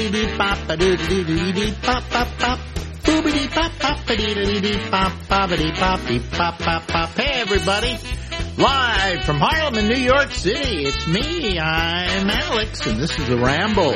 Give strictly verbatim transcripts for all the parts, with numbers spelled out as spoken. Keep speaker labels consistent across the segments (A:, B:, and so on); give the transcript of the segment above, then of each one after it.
A: dee dee pop a doo dee dee dee pop pop pop. Boobity pop pop a dee dee dee pop poppity pop dee pop pop pop. Hey everybody, live from Harlem in New York City. It's me. I'm Alex, and this is the Ramble.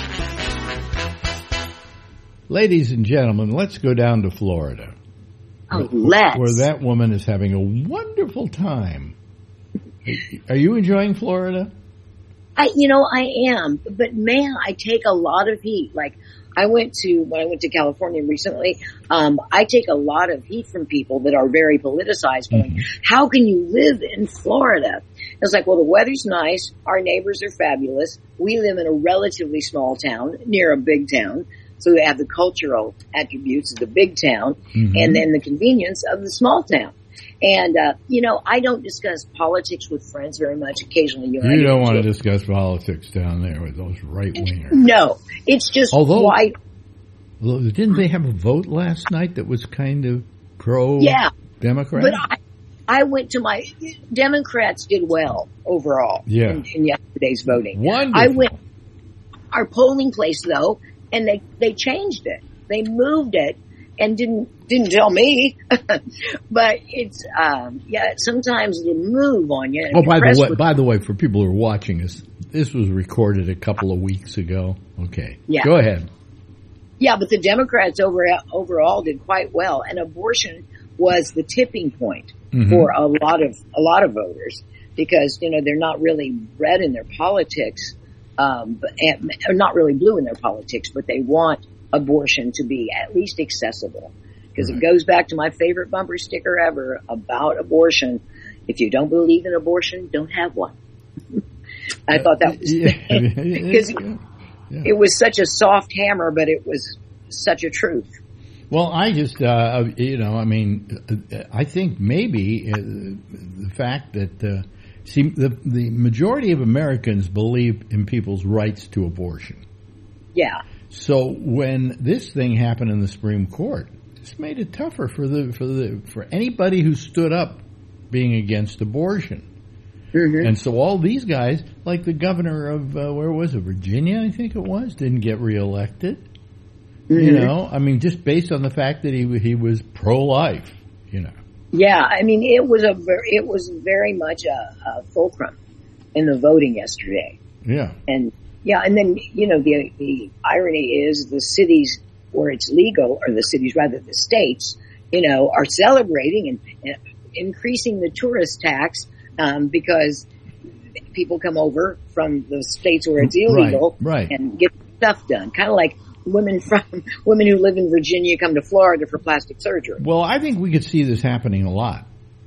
A: Ladies and gentlemen, let's go down to Florida.
B: Oh, let's.
A: Where that woman is having a wonderful time. Are you enjoying Florida?
B: I, you know, I am, but man, I take a lot of heat. Like, I went to, when I went to California recently, um, I take a lot of heat from people that are very politicized going, mm-hmm. How can you live in Florida? It's like, well, the weather's nice. Our neighbors are fabulous. We live in a relatively small town near a big town. So they have the cultural attributes of the big town mm-hmm. and then the convenience of the small town. And, uh, you know, I don't discuss politics with friends very much. Occasionally, you,
A: you don't want to discuss politics down there with those right-wingers.
B: No, it's just
A: Although,
B: why.
A: Didn't they have a vote last night that was kind of pro-Democrat?
B: Yeah, but I, I went to my Democrats did well overall
A: yeah.
B: in, in yesterday's voting.
A: Wonderful.
B: I went our polling place though, and they they changed it. They moved it. And didn't didn't tell me, but it's um, yeah. Sometimes they move on you.
A: Oh, by the way, with- by the way, for people who are watching us, this was recorded a couple of weeks ago. Okay,
B: yeah.
A: Go ahead.
B: Yeah, but the Democrats over, overall did quite well, and abortion was the tipping point mm-hmm. for a lot of a lot of voters because you know they're not really red in their politics, um, but and, or not really blue in their politics, but they want abortion to be at least accessible because right. It goes back to my favorite bumper sticker ever about abortion. If you don't believe in abortion, don't have one. I uh, thought that was because yeah. yeah. yeah. it was such a soft hammer, but it was such a truth.
A: Well, I just, uh, you know, I mean, I think maybe uh, the fact that, uh, see, the, the majority of Americans believe in people's rights to abortion.
B: Yeah.
A: So when this thing happened in the Supreme Court, this made it tougher for the for the for anybody who stood up being against abortion. Mm-hmm. And so all these guys, like the governor of uh, where was it, Virginia, I think it was, didn't get reelected. Mm-hmm. You know, I mean, just based on the fact that he he was pro-life. You know.
B: Yeah, I mean, it was a ver- it was very much a, a fulcrum in the voting yesterday.
A: Yeah.
B: And. Yeah, and then, you know, the the irony is the cities where it's legal, or the cities rather, the states, you know, are celebrating and, and increasing the tourist tax um, because people come over from the states where it's illegal
A: right, right.
B: and get stuff done. Kind of like women from women who live in Virginia come to Florida for plastic surgery.
A: Well, I think we could see this happening a lot.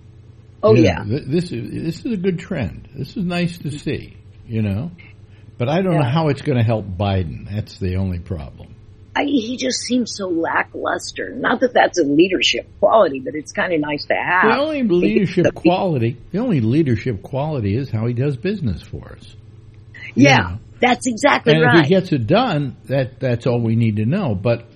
B: Oh,
A: you
B: yeah.
A: know, this is this is a good trend. This is nice to see, you know. But I don't
B: yeah.
A: know how it's going to help Biden. That's the only problem.
B: I, he just seems so lackluster. Not that that's a leadership quality, but it's kind of nice to have.
A: The only leadership quality, the only leadership quality is how he does business for us.
B: Yeah,
A: you know?
B: That's exactly
A: and
B: right.
A: And if he gets it done, that that's all we need to know. But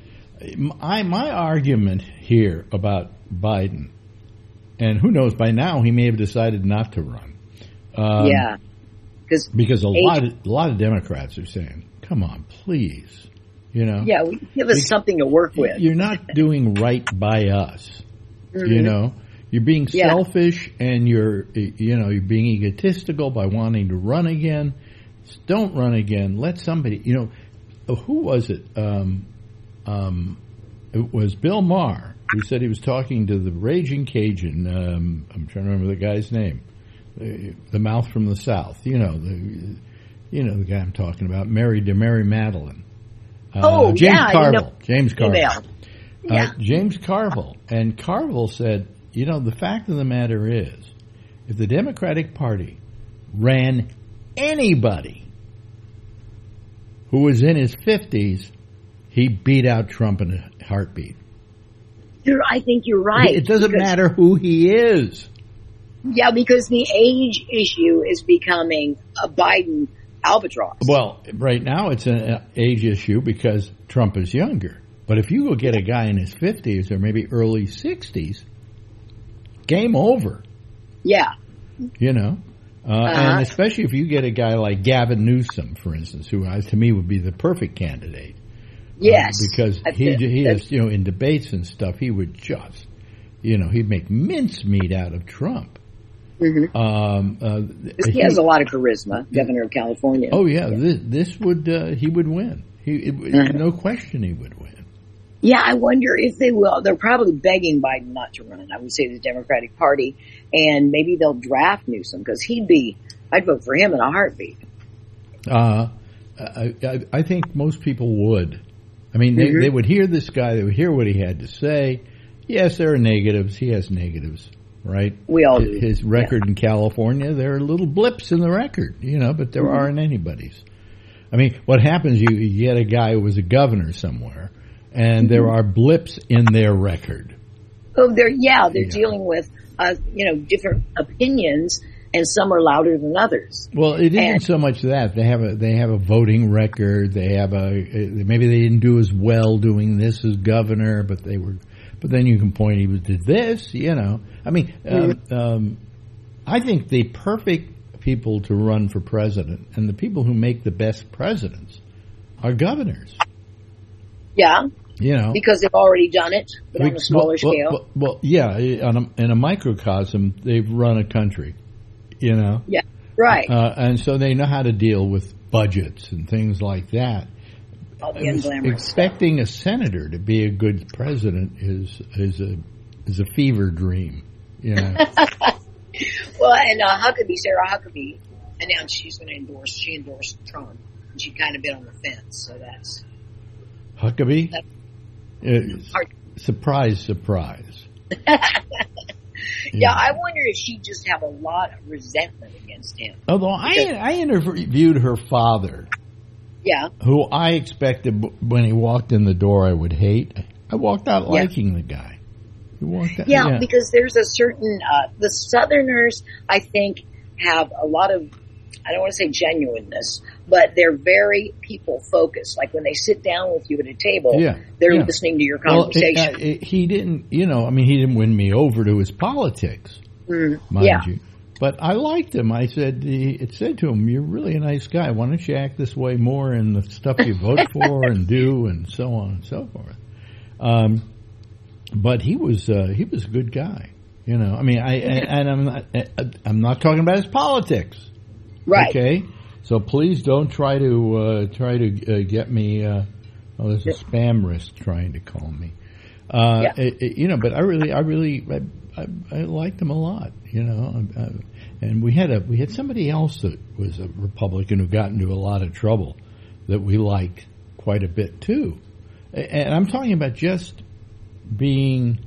A: I, my argument here about Biden, and who knows, by now he may have decided not to run. Um,
B: yeah.
A: Because a lot of, a lot of Democrats are saying, come on, please, you know.
B: Yeah, give us something to work with.
A: You're not doing right by us, mm-hmm. you know. You're being
B: yeah.
A: selfish and you're, you know, you're being egotistical by wanting to run again. Don't run again. Let somebody, you know, who was it? Um, um, it was Bill Maher who said he was talking to the Raging Cajun. Um, I'm trying to remember the guy's name. The mouth from the South, you know, the you know the guy I'm talking about, married to Mary Madeline. Uh,
B: oh,
A: James
B: yeah,
A: Carville.
B: you know,
A: James Carville.
B: Yeah.
A: Uh, James Carville. And Carville said, you know, the fact of the matter is, if the Democratic Party ran anybody who was in his fifties, he beat out Trump in a heartbeat.
B: You're, I think you're right.
A: It doesn't matter who he is.
B: Yeah, because the age issue is becoming a Biden albatross.
A: Well, right now it's an age issue because Trump is younger. But if you go get a guy in his fifties or maybe early sixties, game over.
B: Yeah.
A: You know? Uh, uh-huh. And especially if you get a guy like Gavin Newsom, for instance, who uh, to me would be the perfect candidate.
B: Yes.
A: Uh, because he, he is, you know, in debates and stuff, he would just, you know, he'd make mincemeat out of Trump.
B: Mm-hmm. Um, uh, he, he has a lot of charisma, Governor of California.
A: Oh, yeah. yeah. This, this would, uh, he would win. He, it, mm-hmm. No question he would win.
B: Yeah, I wonder if they will. They're probably begging Biden not to run, I would say, the Democratic Party. And maybe they'll draft Newsom because he'd be, I'd vote for him in a heartbeat.
A: Uh, I, I, I think most people would. I mean, mm-hmm. they, they would hear this guy, they would hear what he had to say. Yes, there are negatives. He has negatives, right?
B: We all do.
A: His record yeah. in California, there are little blips in the record, you know, but there mm-hmm. aren't anybody's. I mean, what happens, you, you get a guy who was a governor somewhere, and mm-hmm. there are blips in their record.
B: Oh, they're, yeah, they're yeah. dealing with, uh, you know, different opinions, and some are louder than others.
A: Well, it isn't and, so much that they have a they have a voting record. They have a maybe they didn't do as well doing this as governor, but they were. But then you can point he was did this, you know. I mean, mm-hmm. um, um, I think the perfect people to run for president and the people who make the best presidents are governors.
B: Yeah.
A: You know,
B: because they've already done it, but on a smaller
A: well,
B: scale.
A: Well, well, yeah, on a, in a microcosm, they've run a country. You know,
B: yeah, right,
A: uh, and so they know how to deal with budgets and things like that.
B: All the unglamorous
A: Expecting
B: stuff.
A: a senator to be a good president is is a is a fever dream. You know.
B: Well, and uh, Huckabee, Sarah Huckabee, announced she's going to endorse. She endorsed Trump, and she kind of been on the fence. So that's
A: Huckabee.
B: That's
A: uh, surprise, surprise.
B: Yeah, yeah, I wonder if she just have a lot of resentment against him.
A: Although I I interviewed her father.
B: Yeah.
A: Who I expected when he walked in the door I would hate. I walked out yeah. liking the guy. He walked out,
B: yeah,
A: yeah,
B: because there's a certain, uh, the Southerners, I think, have a lot of, I don't want to say genuineness, but they're very people focused. Like when they sit down with you at a table,
A: yeah,
B: they're
A: yeah.
B: listening to your conversation.
A: Well, it, uh, it, he didn't, you know, I mean, he didn't win me over to his politics,
B: mm,
A: mind
B: yeah.
A: you. But I liked him. I said, it said to him, "You're really a nice guy. Why don't you act this way more in the stuff you vote for and do, and so on and so forth." Um, but he was uh, he was a good guy, you know. I mean, I and, and I'm not I'm not talking about his politics,
B: right?
A: Okay, so please don't try to uh, try to uh, get me. Uh, oh, there's a spam risk trying to call me. Uh, yeah. it, it, you know, but I really, I really, I, I, I liked him a lot, you know. I, I, and we had a, we had somebody else that was a Republican who got into a lot of trouble that we liked quite a bit too. And I'm talking about just being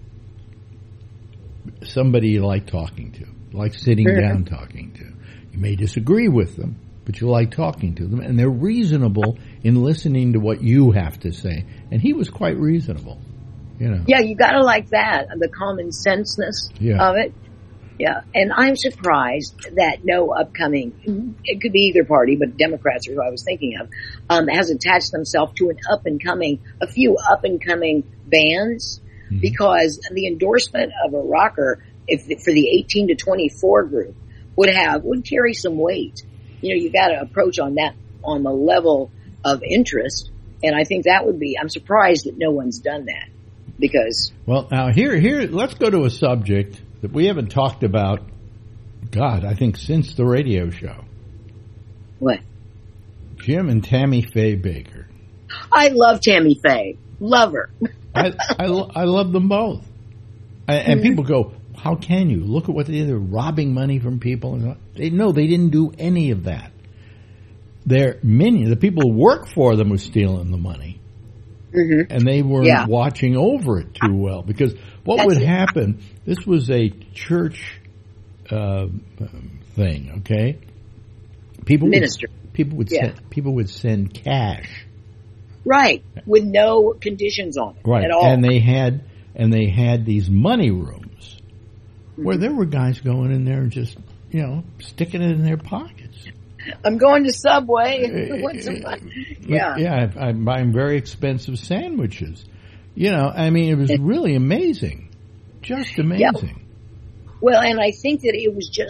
A: somebody you like talking to, like sitting mm-hmm. down talking to. You may disagree with them, but you like talking to them, and they're reasonable in listening to what you have to say. And he was quite reasonable. You know.
B: Yeah, you gotta like that, the common senseness
A: yeah.
B: of it. Yeah, and I'm surprised that no upcoming, it could be either party, but Democrats are who I was thinking of, um, has attached themselves to an up and coming, a few up and coming bands, mm-hmm. because the endorsement of a rocker, if for the eighteen to twenty-four group, would have, would carry some weight. You know, you gotta approach on that, on the level of interest, and I think that would be, I'm surprised that no one's done that. Because
A: well, now here, here, let's go to a subject that we haven't talked about. God, I think since the radio show.
B: What?
A: Jim and Tammy Faye Bakker.
B: I love Tammy Faye. Love her.
A: I, I, I love them both. I, and mm-hmm. people go, "How can you look at what they did? They're robbing money from people." They no, they didn't do any of that. Their minions, the people who work for them, were stealing the money. Mm-hmm. And they weren't yeah. watching over it too well, because what That's would it. happen, this was a church uh, thing, okay? People
B: Minister.
A: Would, people would
B: yeah.
A: send, people would send cash.
B: Right, with no conditions on it
A: right.
B: at all.
A: And they had and they had these money rooms mm-hmm. where there were guys going in there and just, you know, sticking it in their pockets.
B: I'm going to Subway. yeah,
A: yeah. I'm buying very expensive sandwiches. You know, I mean, it was really amazing, just amazing.
B: Yeah. Well, and I think that it was just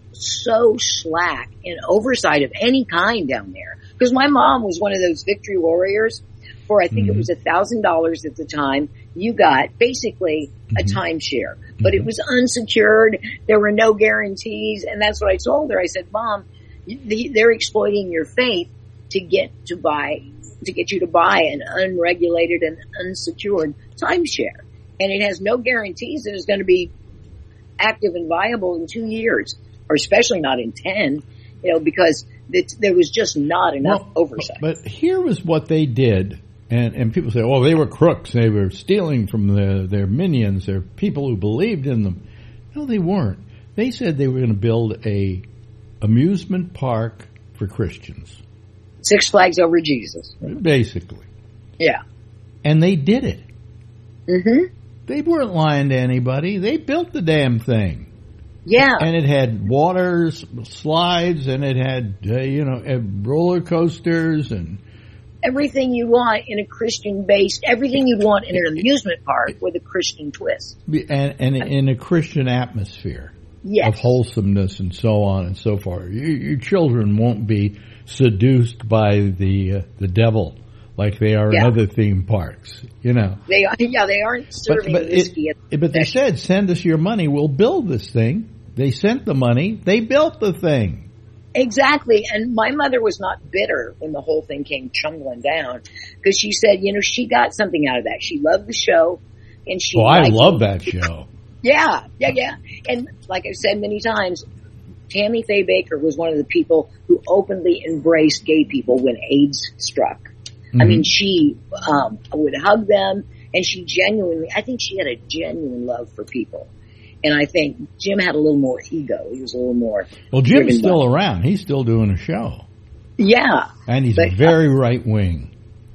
B: so slack in oversight of any kind down there. Because my mom was one of those victory warriors. For I think mm-hmm. it was a thousand dollars at the time. You got basically a mm-hmm. timeshare, but mm-hmm. it was unsecured. There were no guarantees, and that's what I told her. I said, "Mom, they're exploiting your faith to get to buy to get you to buy an unregulated and unsecured timeshare, and it has no guarantees that it's going to be active and viable in two years, or especially not in ten. You know, because it, there was just not enough well, oversight."
A: But here was what they did. And and people say, oh, they were crooks. They were stealing from the, their minions, their people who believed in them. No, they weren't. They said they were going to build a amusement park for Christians.
B: Six Flags Over Jesus.
A: Basically.
B: Yeah.
A: And they did it.
B: Mm-hmm.
A: They weren't lying to anybody. They built the damn thing.
B: Yeah.
A: And it had water slides, and it had, uh, you know, roller coasters and...
B: everything you want in a Christian-based, everything you'd want in an amusement park with a Christian twist.
A: And, and in a Christian atmosphere.
B: Yes.
A: Of wholesomeness and so on and so forth. You, your children won't be seduced by the uh, the devil like they are
B: yeah.
A: in other theme parks, you know.
B: They are, yeah, they aren't serving
A: but, but
B: whiskey.
A: It, it, but they said, send us your money, we'll build this thing. They sent the money, they built the thing.
B: Exactly. And my mother was not bitter when the whole thing came chumbling down, because she said, you know, she got something out of that. She loved the show, and she.
A: Oh, I love that show.
B: Yeah, yeah, yeah. And like I've said many times, Tammy Faye Baker was one of the people who openly embraced gay people when AIDS struck. Mm-hmm. I mean, she um, would hug them, and she genuinely, I think she had a genuine love for people. And I think Jim had a little more ego. He was a little more.
A: Well, Jim's still by. around. He's still doing a show.
B: Yeah.
A: And he's
B: but,
A: very uh, right wing.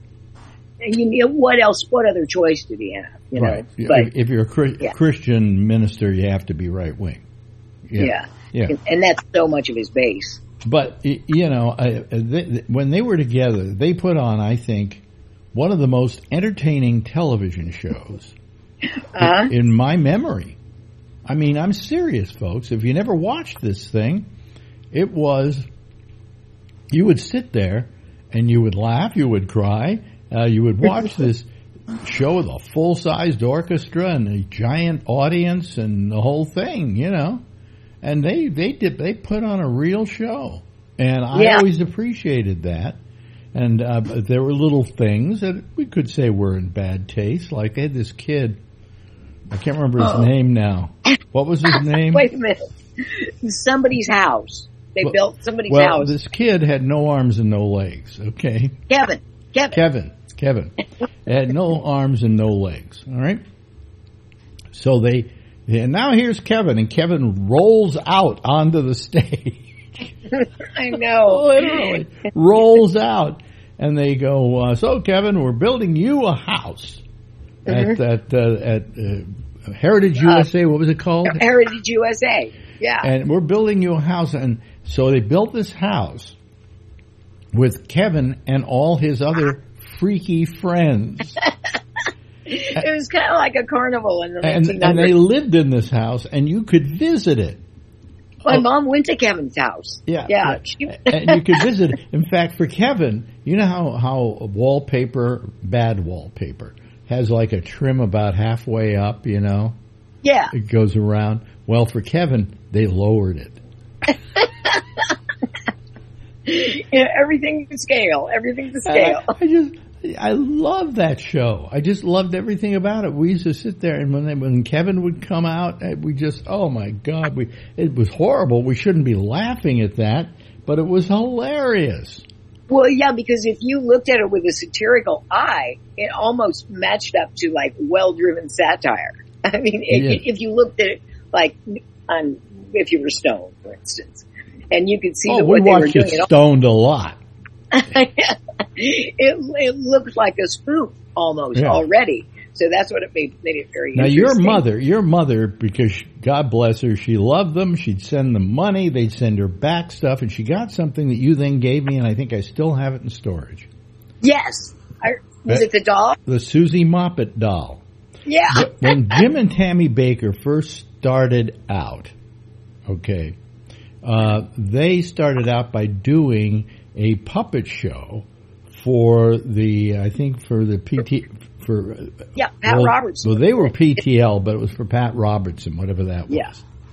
B: And you know, what else? What other choice did he have? You
A: right.
B: know? But,
A: if, if you're a Chri- yeah. Christian minister, you have to be right wing.
B: Yeah.
A: Yeah. yeah.
B: And, and that's so much of his base.
A: But, you know, uh, they, when they were together, they put on, I think, one of the most entertaining television shows uh-huh. in, in my memory. I mean, I'm serious, folks. If you never watched this thing, it was, you would sit there and you would laugh, you would cry, uh, you would watch this show with a full-sized orchestra and a giant audience and the whole thing, you know. And they, they did, they put on a real show. And I
B: yeah.
A: always appreciated that. And uh, there were little things that we could say were in bad taste. Like they had this kid, I can't remember his oh. name now. What was his name?
B: Wait a minute. Somebody's house. They
A: well,
B: built somebody's
A: well,
B: house.
A: This kid had no arms and no legs, okay?
B: Kevin. Kevin.
A: Kevin. Kevin. Had no arms and no legs, all right? So they, and now here's Kevin, and Kevin rolls out onto the stage.
B: I know.
A: Literally. Rolls out. And they go, uh, so Kevin, we're building you a house mm-hmm. at, at, uh, at, uh, Heritage U S A, uh, what was it called?
B: Heritage U S A, yeah.
A: And we're building you a house. And so they built this house with Kevin and all his other freaky friends.
B: It was kind of like a carnival in the
A: and,
B: nineteen hundreds.
A: And they lived in this house, and you could visit it.
B: My
A: oh.
B: mom went to Kevin's house.
A: Yeah.
B: Yeah.
A: yeah. And you could visit it. In fact, for Kevin, you know how, how wallpaper, bad wallpaper, has like a trim about halfway up, you know?
B: Yeah.
A: It goes around. Well, for Kevin, they lowered it.
B: Yeah, everything to scale. Everything to scale.
A: I, I just, I love that show. I just loved everything about it. We used to sit there, and when they, when Kevin would come out, we just, oh my God, we it was horrible. We shouldn't be laughing at that, but it was hilarious.
B: Well, yeah, because if you looked at it with a satirical eye, it almost matched up to like well-driven satire. I mean, if,
A: yeah.
B: if you looked at it like on, if you were stoned, for instance, and you could see
A: oh,
B: that
A: we
B: what they were
A: watched
B: doing.
A: It stoned a lot.
B: it, it looked like a spoof almost yeah. already. So that's what it made, made it very
A: now,
B: interesting.
A: Now, your mother, your mother, because God bless her, she loved them. She'd send them money. They'd send her back stuff. And she got something that you then gave me, and I think I still have it in storage.
B: Yes. I, was
A: that,
B: it the doll?
A: The Susie Moppet doll.
B: Yeah.
A: When Jim and Tammy Baker first started out, okay, Uh, they started out by doing a puppet show for the, I think for the P T, for
B: yeah, Pat
A: well,
B: Robertson.
A: Well, they were P T L, but it was for Pat Robertson, whatever that was.
B: Yeah.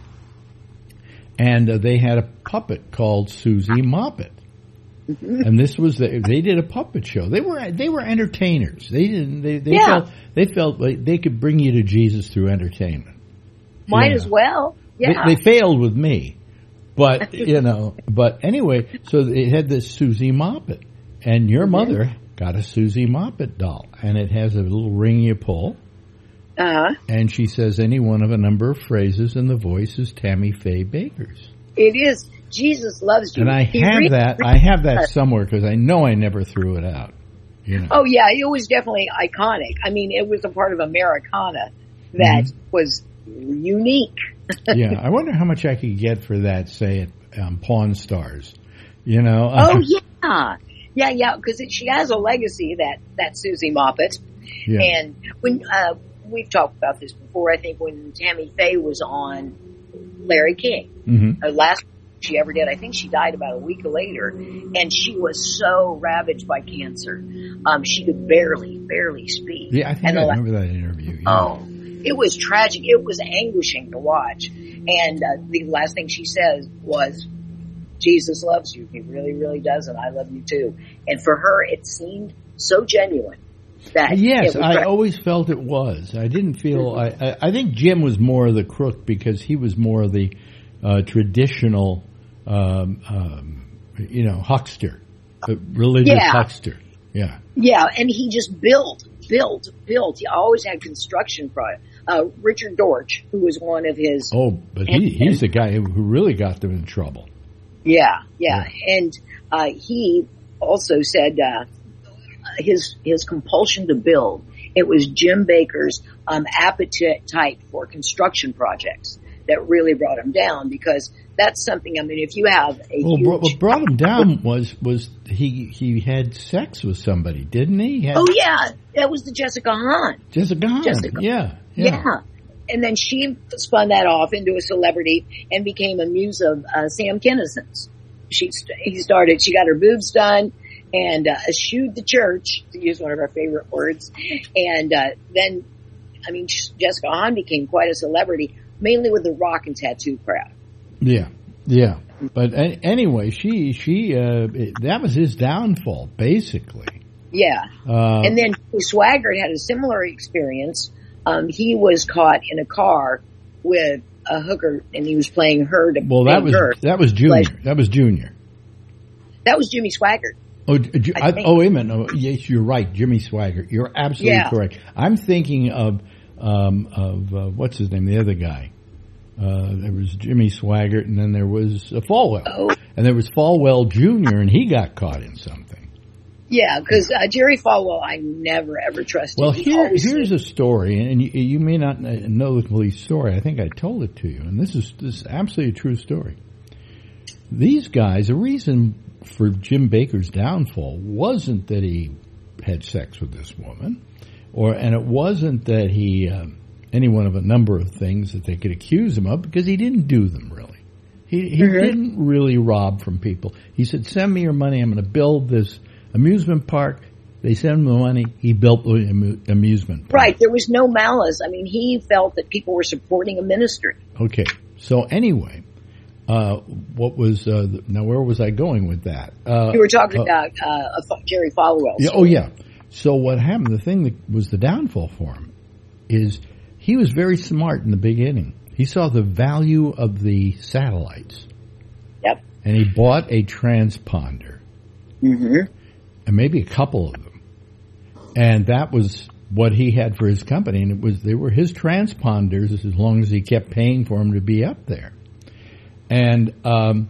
A: And uh, they had a puppet called Susie Moppet. Mm-hmm. And this was the, they did a puppet show. They were they were entertainers. They didn't they, they
B: yeah.
A: felt they felt like they could bring you to Jesus through entertainment.
B: Might
A: yeah.
B: as well. Yeah.
A: They, they failed with me. But you know, but anyway, so they had this Susie Moppet. And your mm-hmm. mother got a Susie Moppet doll, and it has a little ring you pull.
B: Uh-huh.
A: And she says any one of a number of phrases, and the voice is Tammy Faye Baker's.
B: It is. Jesus loves you.
A: And I
B: he
A: have
B: really
A: that. I have that somewhere because I know I never threw it out. You know.
B: Oh yeah, it was definitely iconic. I mean, it was a part of Americana that mm-hmm. was unique.
A: Yeah, I wonder how much I could get for that. Say at um, Pawn Stars. You know.
B: Oh yeah. Yeah, yeah, because she has a legacy, that, that Susie Moppet.
A: Yeah.
B: And when uh, we've talked about this before, I think when Tammy Faye was on Larry King,
A: mm-hmm.
B: uh, last she ever did, I think she died about a week later, and she was so ravaged by cancer. Um, she could barely, barely speak.
A: Yeah, I think
B: and
A: I
B: la-
A: remember that interview. Yeah.
B: Oh, it was tragic. It was anguishing to watch. And uh, the last thing she says was, Jesus loves you. He really, really does, and I love you too. And for her, it seemed so genuine. That
A: yes,
B: it was
A: I
B: right.
A: always felt it was. I didn't feel. Mm-hmm. I, I, I think Jim was more of the crook because he was more of the uh, traditional, um, um, you know, huckster, the religious
B: yeah.
A: huckster. Yeah.
B: Yeah, and he just built, built, built. He always had construction projects. Uh, Richard Dortch, who was one of his.
A: Oh, but he, he's the guy who really got them in trouble.
B: Yeah, yeah, yeah. And uh, he also said uh, his his compulsion to build. It was Jim Bakker's um, appetite for construction projects that really brought him down, because that's something. I mean, if you have a
A: well,
B: huge,
A: what brought him down was was he he had sex with somebody, didn't he? he had,
B: oh yeah, that was the Jessica Hahn.
A: Jessica Hahn.
B: Jessica.
A: Yeah, yeah.
B: yeah. And then she spun that off into a celebrity and became a muse of uh, Sam Kinnison's. She he started. She got her boobs done and uh, eschewed the church, to use one of our favorite words. And uh, then, I mean, Jessica Hahn became quite a celebrity, mainly with the rock and tattoo crowd.
A: Yeah, yeah. But uh, anyway, she she uh, that was his downfall, basically.
B: Yeah.
A: Uh,
B: and then Swaggart had a similar experience. Um, he was caught in a car with a hooker, and he was playing her to
A: well, that was
B: her.
A: that was Junior.
B: Like,
A: that was Junior.
B: That was Jimmy Swaggart.
A: Oh, I, I, oh, wait a minute. Oh, yes, you're right, Jimmy Swaggart. You're absolutely
B: yeah.
A: correct. I'm thinking of um, of uh, what's his name, the other guy. Uh, there was Jimmy Swaggart, and then there was uh, Falwell,
B: oh.
A: and there was Falwell Junior, and he got caught in something.
B: Yeah, because uh, Jerry Falwell, I never ever trusted.
A: Well,
B: he
A: here, here's
B: did.
A: a story, and you, you may not know the police story. I think I told it to you, and this is this is absolutely a true story. These guys, the reason for Jim Bakker's downfall wasn't that he had sex with this woman, or and it wasn't that he uh, any one of a number of things that they could accuse him of, because he didn't do them really. He he mm-hmm. didn't really rob from people. He said, "Send me your money. I'm going to build this amusement park." They sent him the money. He built the amu- amusement park.
B: Right. There was no malice. I mean, he felt that people were supporting a ministry.
A: Okay. So anyway, uh, what was uh, now? Where was I going with that? Uh,
B: you were talking
A: uh,
B: about uh, Jerry Falwell.
A: Yeah, oh yeah. So what happened? The thing that was the downfall for him is he was very smart in the beginning. He saw the value of the satellites.
B: Yep.
A: And he bought a transponder.
B: Mm-hmm.
A: And maybe a couple of them. And that was what he had for his company. And it was they were his transponders as long as he kept paying for them to be up there. And um,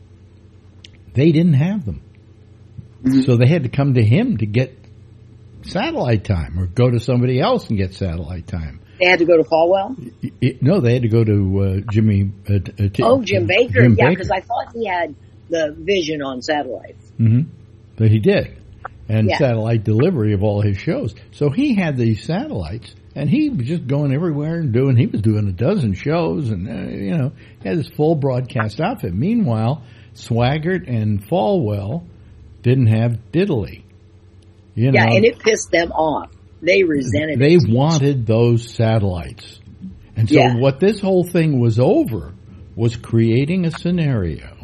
A: they didn't have them. Mm-hmm. So they had to come to him to get satellite time, or go to somebody else and get satellite time.
B: They had to go to Falwell?
A: It, it, no, they had to go to uh, Jimmy. Uh, uh, t-
B: oh, Jim Bakker.
A: Jim
B: yeah,
A: Bakker.
B: because I thought he had the vision on satellites.
A: Mm-hmm. But he did. And
B: yeah.
A: satellite delivery of all his shows. So he had these satellites, And he was just going everywhere and doing, he was doing a dozen shows and, uh, you know, he had his full broadcast outfit. Meanwhile, Swaggart and Falwell didn't have diddly. You know,
B: yeah, and it pissed them off. They resented
A: they
B: it.
A: They wanted those satellites. And so
B: yeah.
A: what this whole thing was over was creating a scenario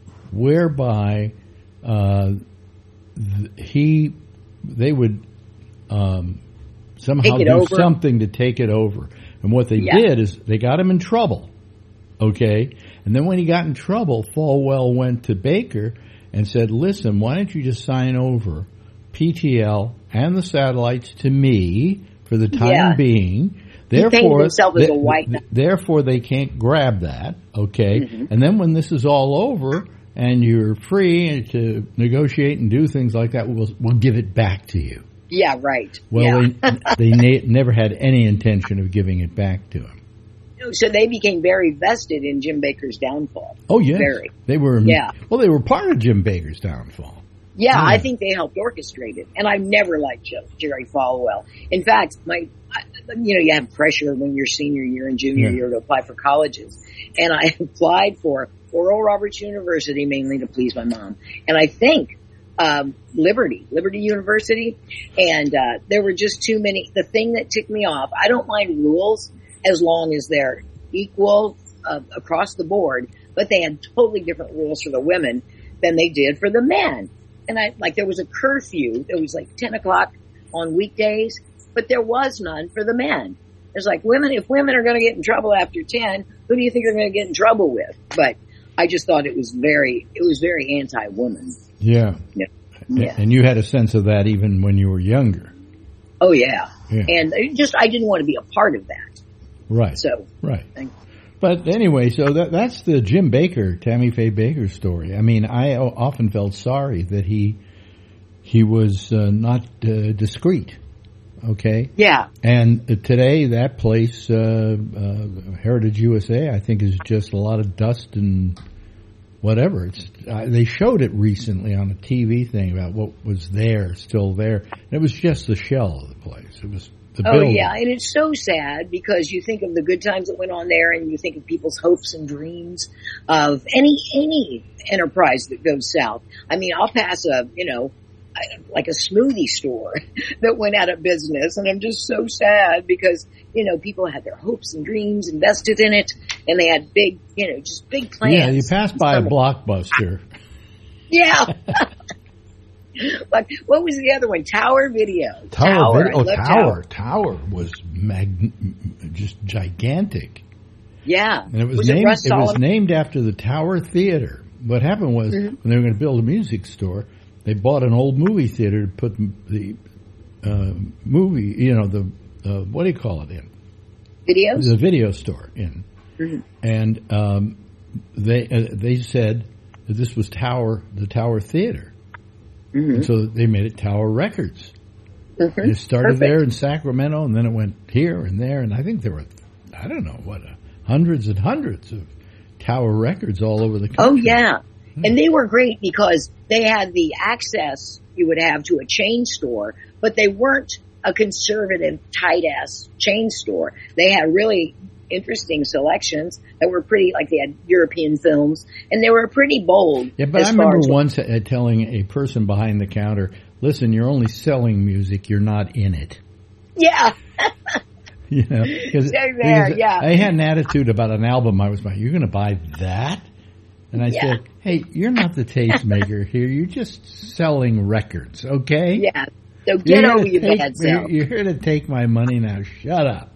A: whereby uh, th- he, they would um, somehow do
B: over.
A: something to take it over. And what they
B: yeah.
A: did is they got him in trouble, okay? And then when he got in trouble, Falwell went to Baker and said, listen, why don't you just sign over P T L and the satellites to me for the time
B: yeah.
A: being.
B: Therefore, he painted himself as a white
A: th- therefore, they can't grab that, okay?
B: Mm-hmm.
A: And then when this is all over and you're free to negotiate and do things like that, we'll, we'll give it back to you.
B: Yeah, right.
A: Well,
B: yeah.
A: they, they na- never had any intention of giving it back to him.
B: So they became very vested in Jim Baker's downfall.
A: Oh, yes.
B: Very.
A: They were,
B: yeah.
A: Well, they were part of Jim Baker's downfall.
B: Yeah,
A: yeah,
B: I think they helped orchestrate it. And I've never liked Jerry Falwell. In fact, my, you know, you have pressure when you're senior year and junior
A: yeah.
B: year to apply for colleges. And I applied for Oral Roberts University mainly to please my mom. And I think, um, Liberty, Liberty University. And, uh, there were just too many. The thing that ticked me off, I don't mind rules as long as they're equal, uh, across the board, but they had totally different rules for the women than they did for the men. And I, like, there was a curfew. It was like ten o'clock on weekdays, but there was none for the men. It's like women, if women are going to get in trouble after ten, who do you think they're going to get in trouble with? But I just thought it was very, it was very anti-woman.
A: Yeah.
B: Yeah. yeah.
A: And you had a sense of that even when you were younger.
B: Oh, yeah.
A: yeah.
B: And it just, I didn't want to be a part of that.
A: Right.
B: So.
A: Right. But anyway, so that, that's the Jim Baker, Tammy Faye Baker story. I mean, I often felt sorry that he he was uh, not uh, discreet. Okay.
B: Yeah.
A: And today, that place, uh, uh, Heritage U S A, I think is just a lot of dust and whatever. It's uh, they showed it recently on a T V thing about what was there, still there. And it was just the shell of the place. It was. The
B: oh
A: building.
B: yeah, and it's so sad because you think of the good times that went on there, and you think of people's hopes and dreams of any any enterprise that goes south. I mean, I'll pass a you know like a smoothie store that went out of business, and I'm just so sad because you know people had their hopes and dreams invested in it, and they had big you know just big plans.
A: Yeah, you pass by a Blockbuster.
B: Yeah. Like, what was the other one? Tower Video.
A: Tower,
B: Tower.
A: Video. Oh,
B: Tower.
A: Tower. Tower was mag- just gigantic.
B: Yeah.
A: And it was,
B: was
A: named.
B: It,
A: it was named after the Tower Theater. What happened was mm-hmm. when they were going to build a music store, they bought an old movie theater to put the uh, movie. You know the uh, what do you call it in?
B: Videos.
A: The video store in.
B: Mm-hmm.
A: And um, they uh, they said that this was Tower, the Tower Theater. Mm-hmm. And so they made it Tower Records. Mm-hmm. It started Perfect. there in Sacramento, and then it went here and there, and I think there were, I don't know, what, uh, hundreds and hundreds of Tower Records all over the country.
B: Oh, yeah. Hmm. And they were great because they had the access you would have to a chain store, but they weren't a conservative, tight-ass chain store. They had really interesting selections that were pretty, like they had European films, and they were pretty bold.
A: Yeah, but I remember once uh, telling a person behind the counter, listen, you're only selling music, you're not in it.
B: Yeah.
A: You know, cause,
B: there, there, yeah.
A: I had an attitude about an album I was buying. You're going to buy that? And I yeah. said, hey, you're not the tastemaker here. You're just selling records, okay?
B: Yeah. So get
A: you're
B: over your
A: take,
B: bad self.
A: You're here to take my money now. Shut up.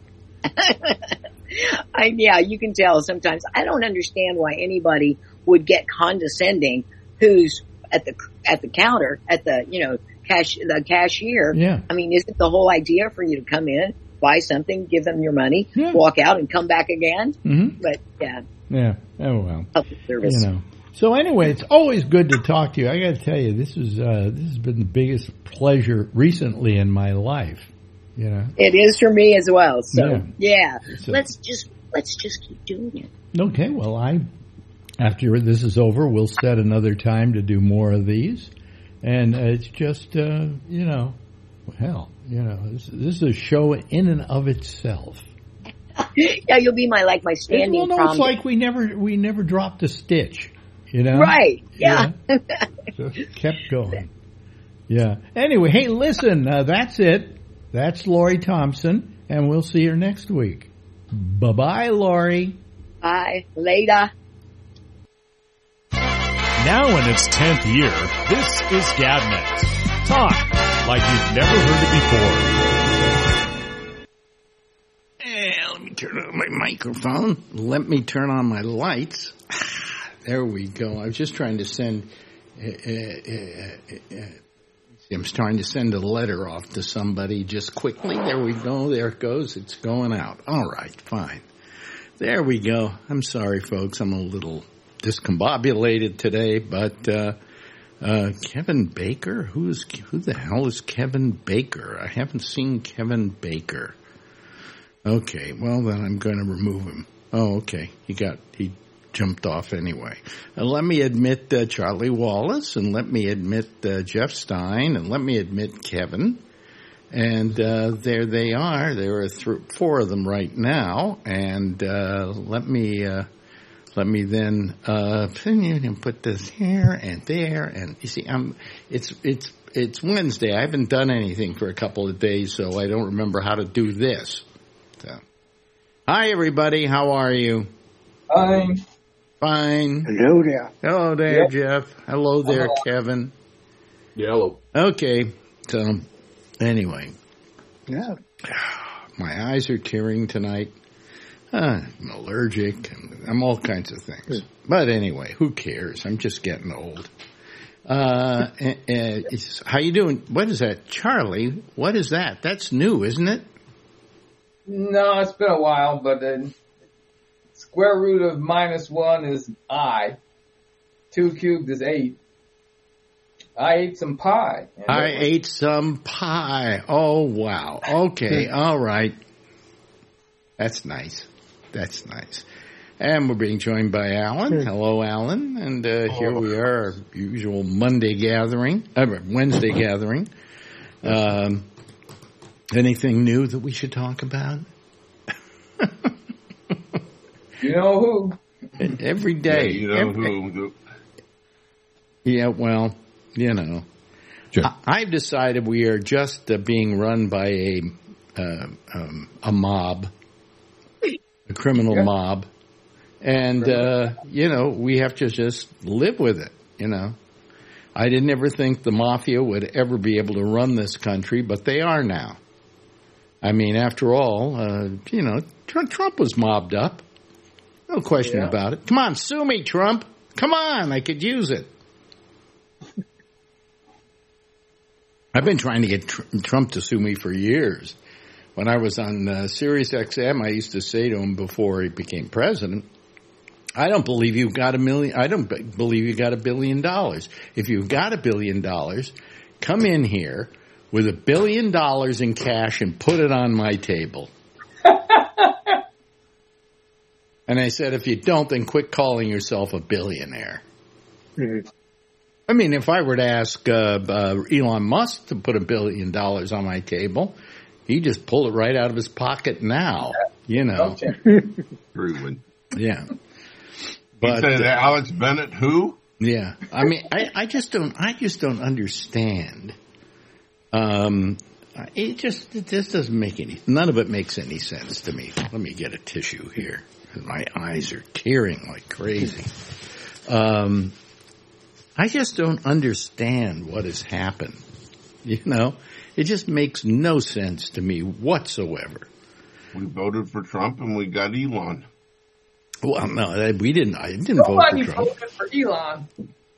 B: I, yeah, you can tell sometimes. I don't understand why anybody would get condescending who's at the at the counter, at the, you know, cash the cashier.
A: Yeah.
B: I mean, isn't the whole idea for you to come in, buy something, give them your money,
A: yeah.
B: walk out and come back again?
A: Mm-hmm.
B: But, yeah.
A: Yeah. Oh, well.
B: Public service.
A: You know. So anyway, it's always good to talk to you. I got to tell you, this is uh, this has been the biggest pleasure recently in my life. You know,
B: it is for me as well. So yeah, yeah.
A: So,
B: let's just let's just keep doing it.
A: Okay. Well, I after this is over, we'll set another time to do more of these, and uh, it's just uh, you know, hell, you know, this, this is a show in and of itself.
B: Yeah, you'll be my like my standing.
A: Well, no,
B: prom
A: it's like we never we never dropped a stitch, you know.
B: Right? Yeah.
A: yeah. Just kept going. Yeah. Anyway, hey, listen, uh, that's it. That's Lori Thompson, and we'll see her next week. Bye bye, Lori.
B: Bye. Later.
C: Now in its tenth year, this is GabNet. Talk like you've never heard it before.
A: Eh, let me turn on my microphone. Let me turn on my lights. There we go. I was just trying to send... Uh, uh, uh, uh, I'm trying to send a letter off to somebody just quickly. There we go. There it goes. It's going out. All right, fine. There we go. I'm sorry, folks. I'm a little discombobulated today, but uh, uh, Kevin Baker? Who is who the hell is Kevin Baker? I haven't seen Kevin Baker. Okay, well then I'm going to remove him. Oh, okay. He got he jumped off anyway. Uh, let me admit uh, Charlie Wallace, and let me admit uh, Jeff Stein, and let me admit Kevin. And uh, there they are. There are th- four of them right now. And uh, let me uh, let me then uh, put this here and there. And you see, I'm it's it's it's Wednesday. I haven't done anything for a couple of days, so I don't remember how to do this. So, hi everybody, how are you?
D: Fine.
A: Fine.
D: Hello there.
A: Hello there,
D: Yep.
A: Jeff. Hello there,
D: Hello.
A: Kevin.
E: Yellow.
A: Okay, so anyway,
D: Yeah.
A: my eyes are tearing tonight. Uh, I'm allergic. I'm all kinds of things. But anyway, who cares? I'm just getting old. Uh, uh, it's, how you doing? What is that, Charlie? What is that? That's new, isn't it?
D: No, it's been a while, but the square root of minus one is I. Two cubed is eight. I ate some pie. and
A: I
D: it was-
A: ate some pie. Oh, wow. Okay, all right. That's nice. That's nice. And we're being joined by Alan. Hello, Alan. And uh, here we are, our usual Monday gathering, uh, Wednesday gathering. Um, anything new that we should talk about?
D: You know who?
A: Every day.
E: Yeah, you know
A: Every-
E: who.
A: Yeah, well, you know.
E: Sure.
A: I- I've decided we are just uh, being run by a uh, um, a mob, a criminal
D: Yeah.
A: mob, and uh, you know we have to just live with it. You know, I didn't ever think the mafia would ever be able to run this country, but they are now. I mean, after all, uh, you know, Tr- Trump was mobbed up, no question
D: Yeah.
A: about it. Come on, sue me, Trump. Come on, I could use it. I've been trying to get tr- Trump to sue me for years. When I was on uh, Sirius X M, I used to say to him before he became president, I don't believe you've got a million, I don't b- believe you got a billion dollars. If you've got a billion dollars, come in here with a billion dollars in cash and put it on my table. And I said, if you don't, then quit calling yourself a billionaire.
D: Mhm.
A: I mean, if I were to ask uh, uh, Elon Musk to put a billion dollars on my table, he'd just pull it right out of his pocket now, you know.
D: Okay.
E: Ruin.
A: Yeah.
E: He
A: But
E: said
A: uh,
E: Alex Bennett who?
A: yeah, I mean, I, I just don't, I just don't understand. Um, it just, it just doesn't make any, none of it makes any sense to me. Let me get a tissue here. My eyes are tearing like crazy. Um, I just don't understand what has happened. You know, it just makes no sense to me whatsoever.
E: We voted for Trump and we got Elon.
A: Well, no, we didn't. I didn't
D: Nobody
A: vote for Trump.
D: voted for Elon.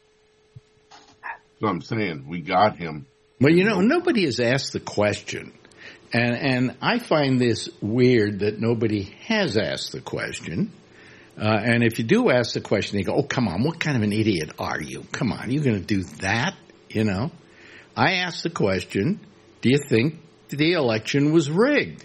E: So I'm saying we got him.
A: Well, you know, nobody has asked the question. And and I find this weird that nobody has asked the question. Uh, and if you do ask the question, they go, oh, come on, what kind of an idiot are you? Come on, you're going to do that? You know? I asked the question, do you think the election was rigged?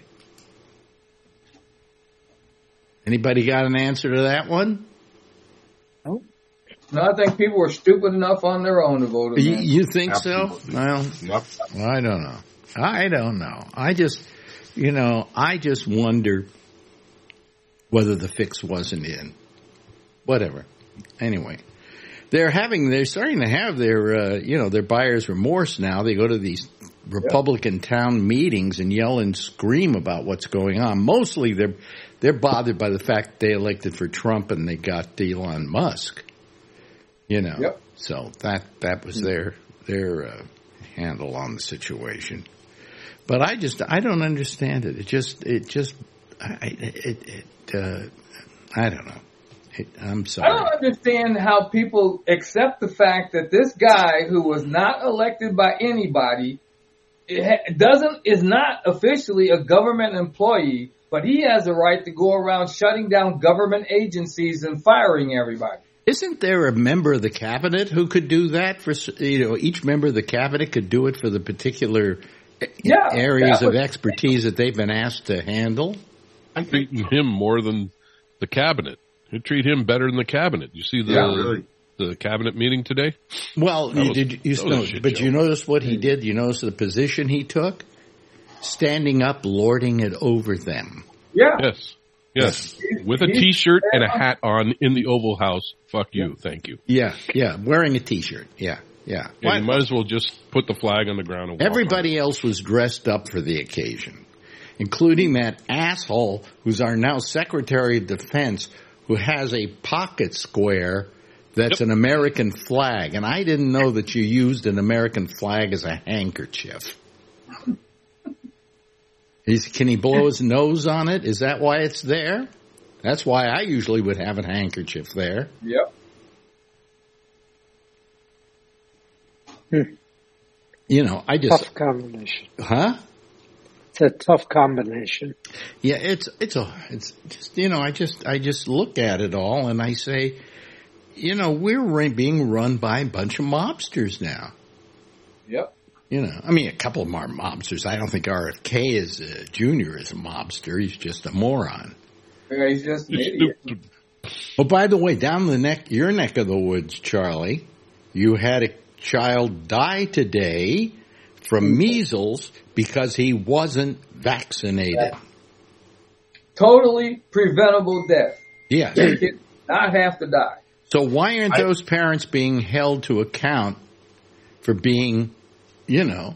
A: Anybody got an answer to that one?
D: No, I think people were stupid enough on their own to vote
A: You,
D: again.
A: you think
E: Absolutely.
A: so? Well,
E: Yep.
A: I don't know. I don't know. I just, you know, I just wonder whether the fix wasn't in. Whatever. Anyway, they're having, they're starting to have their, uh, you know, their buyer's remorse now. They go to these Republican yeah. town meetings and yell and scream about what's going on. Mostly they're, they're bothered by the fact they elected for Trump and they got Elon Musk. You know, yep. so that, that was their, their, uh, handle on the situation. But I just, I don't understand it. It just, it just, I, it, it, uh, I don't know. It, I'm sorry.
D: I don't understand how people accept the fact that this guy who was not elected by anybody it doesn't, is not officially a government employee, but he has a right to go around shutting down government agencies and firing everybody.
A: Isn't there a member of the cabinet who could do that for, you know, each member of the cabinet could do it for the particular
D: yeah,
A: areas
D: was,
A: of expertise that they've been asked to handle?
F: I'm treating him more than the cabinet. You treat him better than the cabinet. You see the
E: yeah, really.
F: the cabinet meeting today?
A: Well, you,
F: was,
A: did you, you know, but
F: show.
A: you notice what he did? You notice the position he took? Standing up, lording it over them.
D: Yeah.
F: Yes. Yes. With a T-shirt and a hat on in the Oval House. Fuck you. Thank you.
A: Yeah. Yeah. Wearing a T-shirt. Yeah. Yeah.
F: yeah you might as well just put the flag on the ground and walk
A: Everybody
F: on.
A: else was dressed up for the occasion, including that asshole who's our now Secretary of Defense who has a pocket square that's yep. an American flag. And I didn't know that you used an American flag as a handkerchief. He's, can he blow his nose on it? Is that why it's there? That's why I usually would have a handkerchief there.
D: Yep.
A: Hmm. You know, I just...
G: Tough combination.
A: Huh?
G: It's a tough combination.
A: Yeah, it's, it's a, it's just, you know, I just, I just look at it all and I say, you know, we're being run by a bunch of mobsters now.
D: Yep.
A: You know, I mean, a couple of them are mobsters. I don't think R F K is a junior is a mobster. He's just a moron.
D: Yeah, he's just an idiot.
A: Oh, by the way, down the neck, your neck of the woods, Charlie, you had a child die today from measles because he wasn't vaccinated.
D: Yeah. Totally preventable death.
A: Yeah.
D: They did not have to die.
A: So why aren't
D: I,
A: those parents being held to account for being, you know...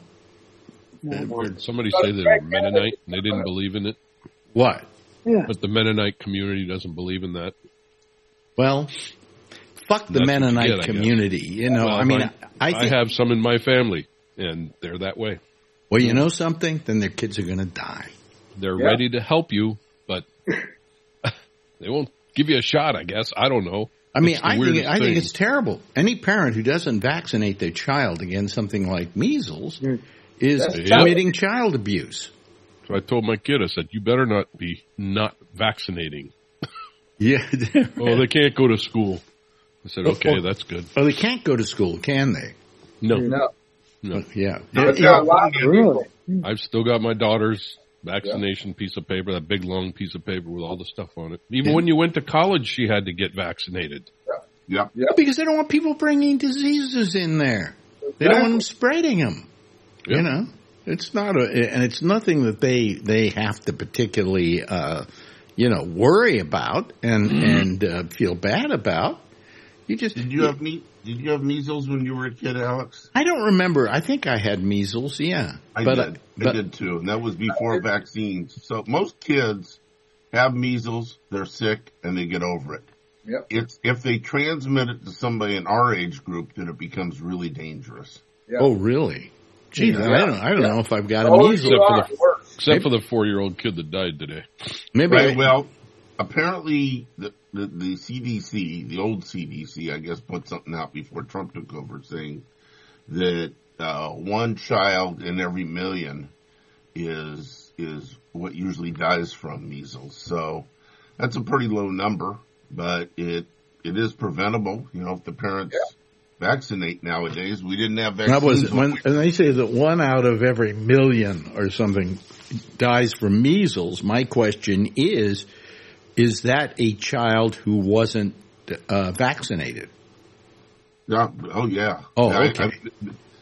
F: Did somebody say they were Mennonite and they didn't believe in it?
A: What?
G: Yeah.
F: But the Mennonite community doesn't believe in that.
A: Well, fuck the
F: That's
A: Mennonite
F: get,
A: community. You know,
F: well,
A: I mean,
F: I,
A: I, think,
F: I have some in my family, and they're that way.
A: Well, you know something? Then their kids are going to die.
F: They're
D: yeah.
F: ready to help you, but they won't give you a shot, I guess. I don't know.
A: I mean, I think I
F: thing.
A: think it's terrible. Any parent who doesn't vaccinate their child against something like measles mm. is That's committing tough. child abuse.
F: So I told my kid, I said, you better not be not vaccinating.
A: Yeah.
F: Oh, they can't go to school. I said, okay, oh, that's good.
A: Oh, they can't go to school, can they?
F: No.
D: No.
F: No.
A: Yeah.
D: But yeah, really?
F: I've still got my daughter's vaccination yeah. piece of paper, that big long piece of paper with all the stuff on it. Even yeah. when you went to college, she had to get vaccinated.
E: Yeah.
D: Yeah.
A: Because they don't want people bringing diseases in there. They don't want them spreading them. Yeah. You know, it's not a, and it's nothing that they, they have to particularly, uh, you know, worry about and, mm-hmm. and, uh, feel bad about. You just,
E: did you, you have me, did you have measles when you were a kid, Alex?
A: I don't remember. I think I had measles. Yeah.
E: I
A: but,
E: did.
A: Uh, but,
E: I did too. And that was before vaccines. So most kids have measles, they're sick, and they get over it.
D: Yep.
E: It's if they transmit it to somebody in our age group, then it becomes really dangerous.
D: Yep.
A: Oh, really? Geez,
E: yeah.
A: I don't. I don't yeah. know if I've got a
D: oh,
A: measles.
F: Except, for the, except Maybe. for the four-year-old kid that died today.
A: Maybe.
E: Right,
A: I,
E: well, apparently the, the the C D C, the old C D C, I guess, put something out before Trump took over saying that uh, one child in every million is is what usually dies from measles. So that's a pretty low number, but it it is preventable. You know, if the parents yeah. vaccinate nowadays, we didn't have vaccines.
A: That was when, and they say that one out of every million or something dies from measles. My question is, is that a child who wasn't uh, vaccinated?
E: Yeah. Oh, yeah.
A: Oh,
E: I,
A: okay.
E: I,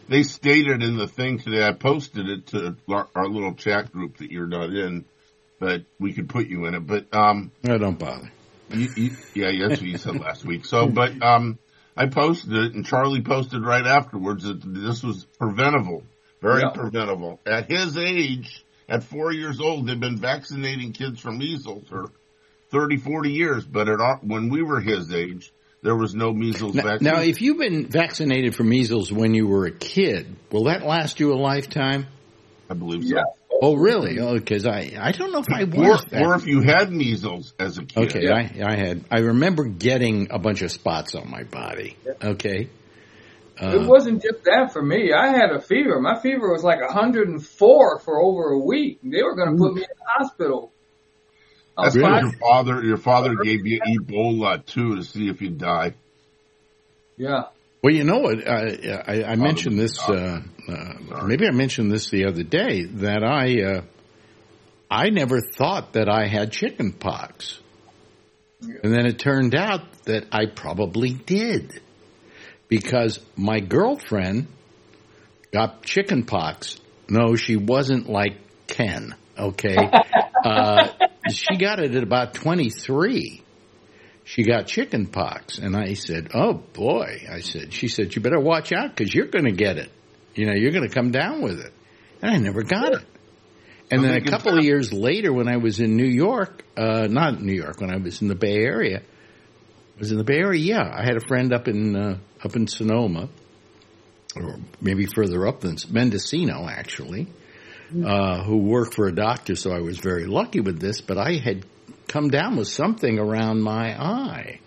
E: they stated in the thing today, I posted it to our, our little chat group that you're not in, but we could put you in it. But, um,
A: no, don't bother.
E: You, you, yeah, that's what you said last week. So, but, um, I posted it and Charlie posted right afterwards that this was preventable, very yeah. preventable. At his age, at four years old, they've been vaccinating kids from measles for thirty, forty years. But at our, when we were his age, there was no measles
A: now,
E: vaccine.
A: Now, if you've been vaccinated for measles when you were a kid, will that last you a lifetime?
E: I believe so.
D: Yeah.
A: Oh, really? Oh, because I, I don't know if I
E: was.
A: Or,
E: or if you had measles as a kid.
A: Okay, yeah. I, I had. I remember getting a bunch of spots on my body. Okay. Uh,
D: it wasn't just that for me. I had a fever. My fever was like one hundred four for over a week. They were going to put me in the hospital.
E: That's really? Why your father, your father gave you Ebola too to see if you'd die.
D: Yeah.
A: Well, you know what? I, I, I mentioned this. Uh, uh, maybe I mentioned this the other day that I uh, I never thought that I had chicken pox, and then it turned out that I probably did because my girlfriend got chicken pox. No, she wasn't like Ken. Okay, uh, she got it at about twenty-three. She got chicken pox. And I said, oh, boy. I said, she said, you better watch out because you're going to get it. You know, you're going to come down with it. And I never got it. And then a couple of years later when I was in New York, uh, not New York, when I was in the Bay Area, I was in the Bay Area, yeah. I had a friend up in uh, up in Sonoma, or maybe further up than Mendocino, actually, uh, who worked for a doctor, so I was very lucky with this, but I had come down with something around my eye.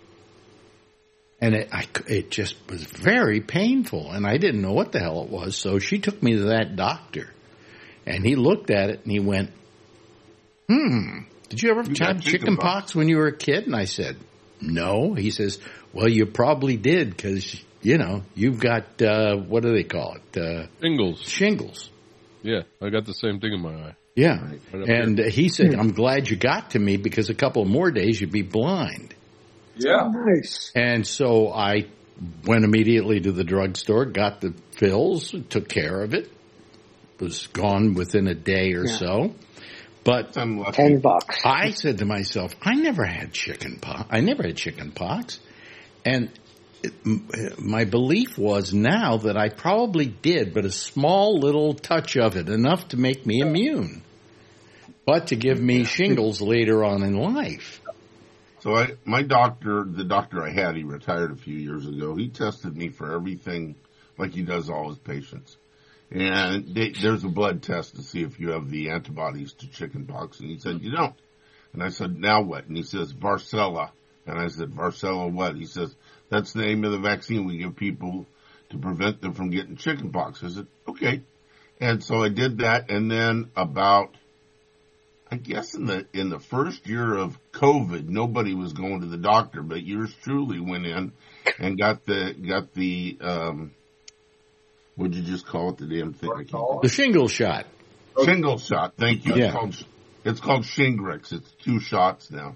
A: And it, I, it just was very painful, and I didn't know what the hell it was, so she took me to that doctor. And he looked at it, and he went, hmm, did you ever you have chicken pox when you were a kid? And I said, no. He says, well, you probably did, because, you know, you've got, uh, what do they call it? Uh,
F: shingles.
A: Shingles.
F: Yeah, I got the same thing in my eye.
A: Yeah,
F: right, right
A: and uh, he said, I'm glad you got to me because a couple more days you'd be blind.
D: Yeah.
G: Nice.
A: And so I went immediately to the drugstore, got the pills, took care of it, was gone within a day or yeah. so. But
G: ten bucks.
A: I said to myself, I never had chicken pox. I never had chicken pox. And it, my belief was now that I probably did, but a small little touch of it, enough to make me immune, but to give me shingles later on in life.
E: So I, my doctor, the doctor I had, he retired a few years ago. He tested me for everything like he does all his patients. And they, there's a blood test to see if you have the antibodies to chickenpox. And he said, you don't. And I said, now what? And he says, varicella. And I said, varicella what? He says, that's the name of the vaccine we give people to prevent them from getting chickenpox. I said, okay. And so I did that. And then about, I guess in the, in the first year of COVID, nobody was going to the doctor, but yours truly went in and got the, got the, um, what'd you just call it? The damn thing. I can't
A: the shingle shot.
E: Shingle shot. Thank you.
A: Yeah.
E: It's called, it's called Shingrix. It's two shots now.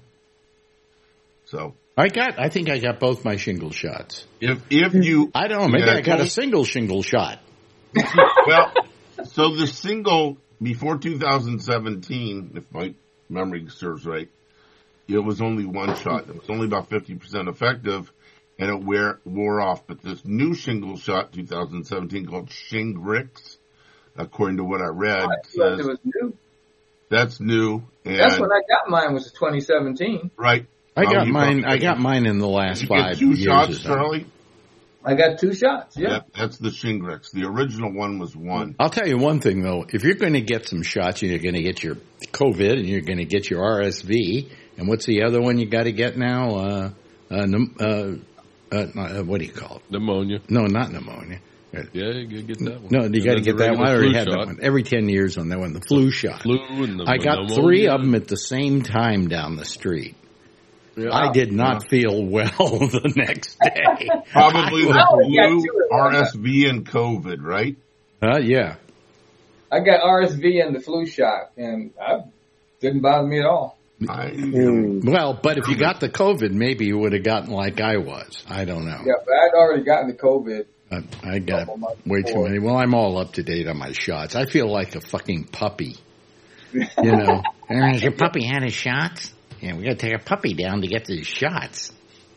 E: So.
A: I got, I think I got both my shingle shots.
E: If, if you.
A: I don't know, maybe I got a single shingle shot.
E: Well, so the single, before two thousand seventeen, if my memory serves right, it was only one shot. It was only about fifty percent effective, and it wear, wore off. But this new shingle shot, two thousand seventeen, called Shingrix, according to what I read,
D: I
E: says
D: it was new.
E: That's new. And
D: that's when I got mine. Was twenty seventeen.
E: Right.
A: I got
E: um,
A: mine. I got mine in the last
E: you
A: five
E: get two
A: years.
E: shots, Charlie.
D: I got two shots. Yeah.
E: yeah, that's the Shingrix. The original one was one.
A: I'll tell you one thing though: if you're going to get some shots, you're going to get your COVID, and you're going to get your R S V, and what's the other one you got to get now? Uh, uh, uh, uh, what do you call it?
F: Pneumonia.
A: No, not pneumonia.
F: Yeah, you gotta get that one.
A: No, you got to get that one. I already had
F: shot.
A: that one. Every ten years on that one, the flu shot.
F: Flu and the
A: I got
F: pneumonia.
A: three of them at the same time down the street.
F: Yeah.
A: I did not yeah. feel well the next day.
E: Probably the
D: I,
E: flu, R S V, and COVID, right?
A: Uh, yeah.
D: I got R S V and the flu shot, and it didn't bother me at all.
E: I,
A: well, but if you got the COVID, maybe you would have gotten like I was. I don't know.
D: Yeah, but I'd already gotten the COVID
A: Uh, I got way too many. Well, I'm all up to date on my shots. I feel like a fucking puppy. You know,
H: Has your puppy had his shots? Yeah, we got to take a puppy down to get these shots.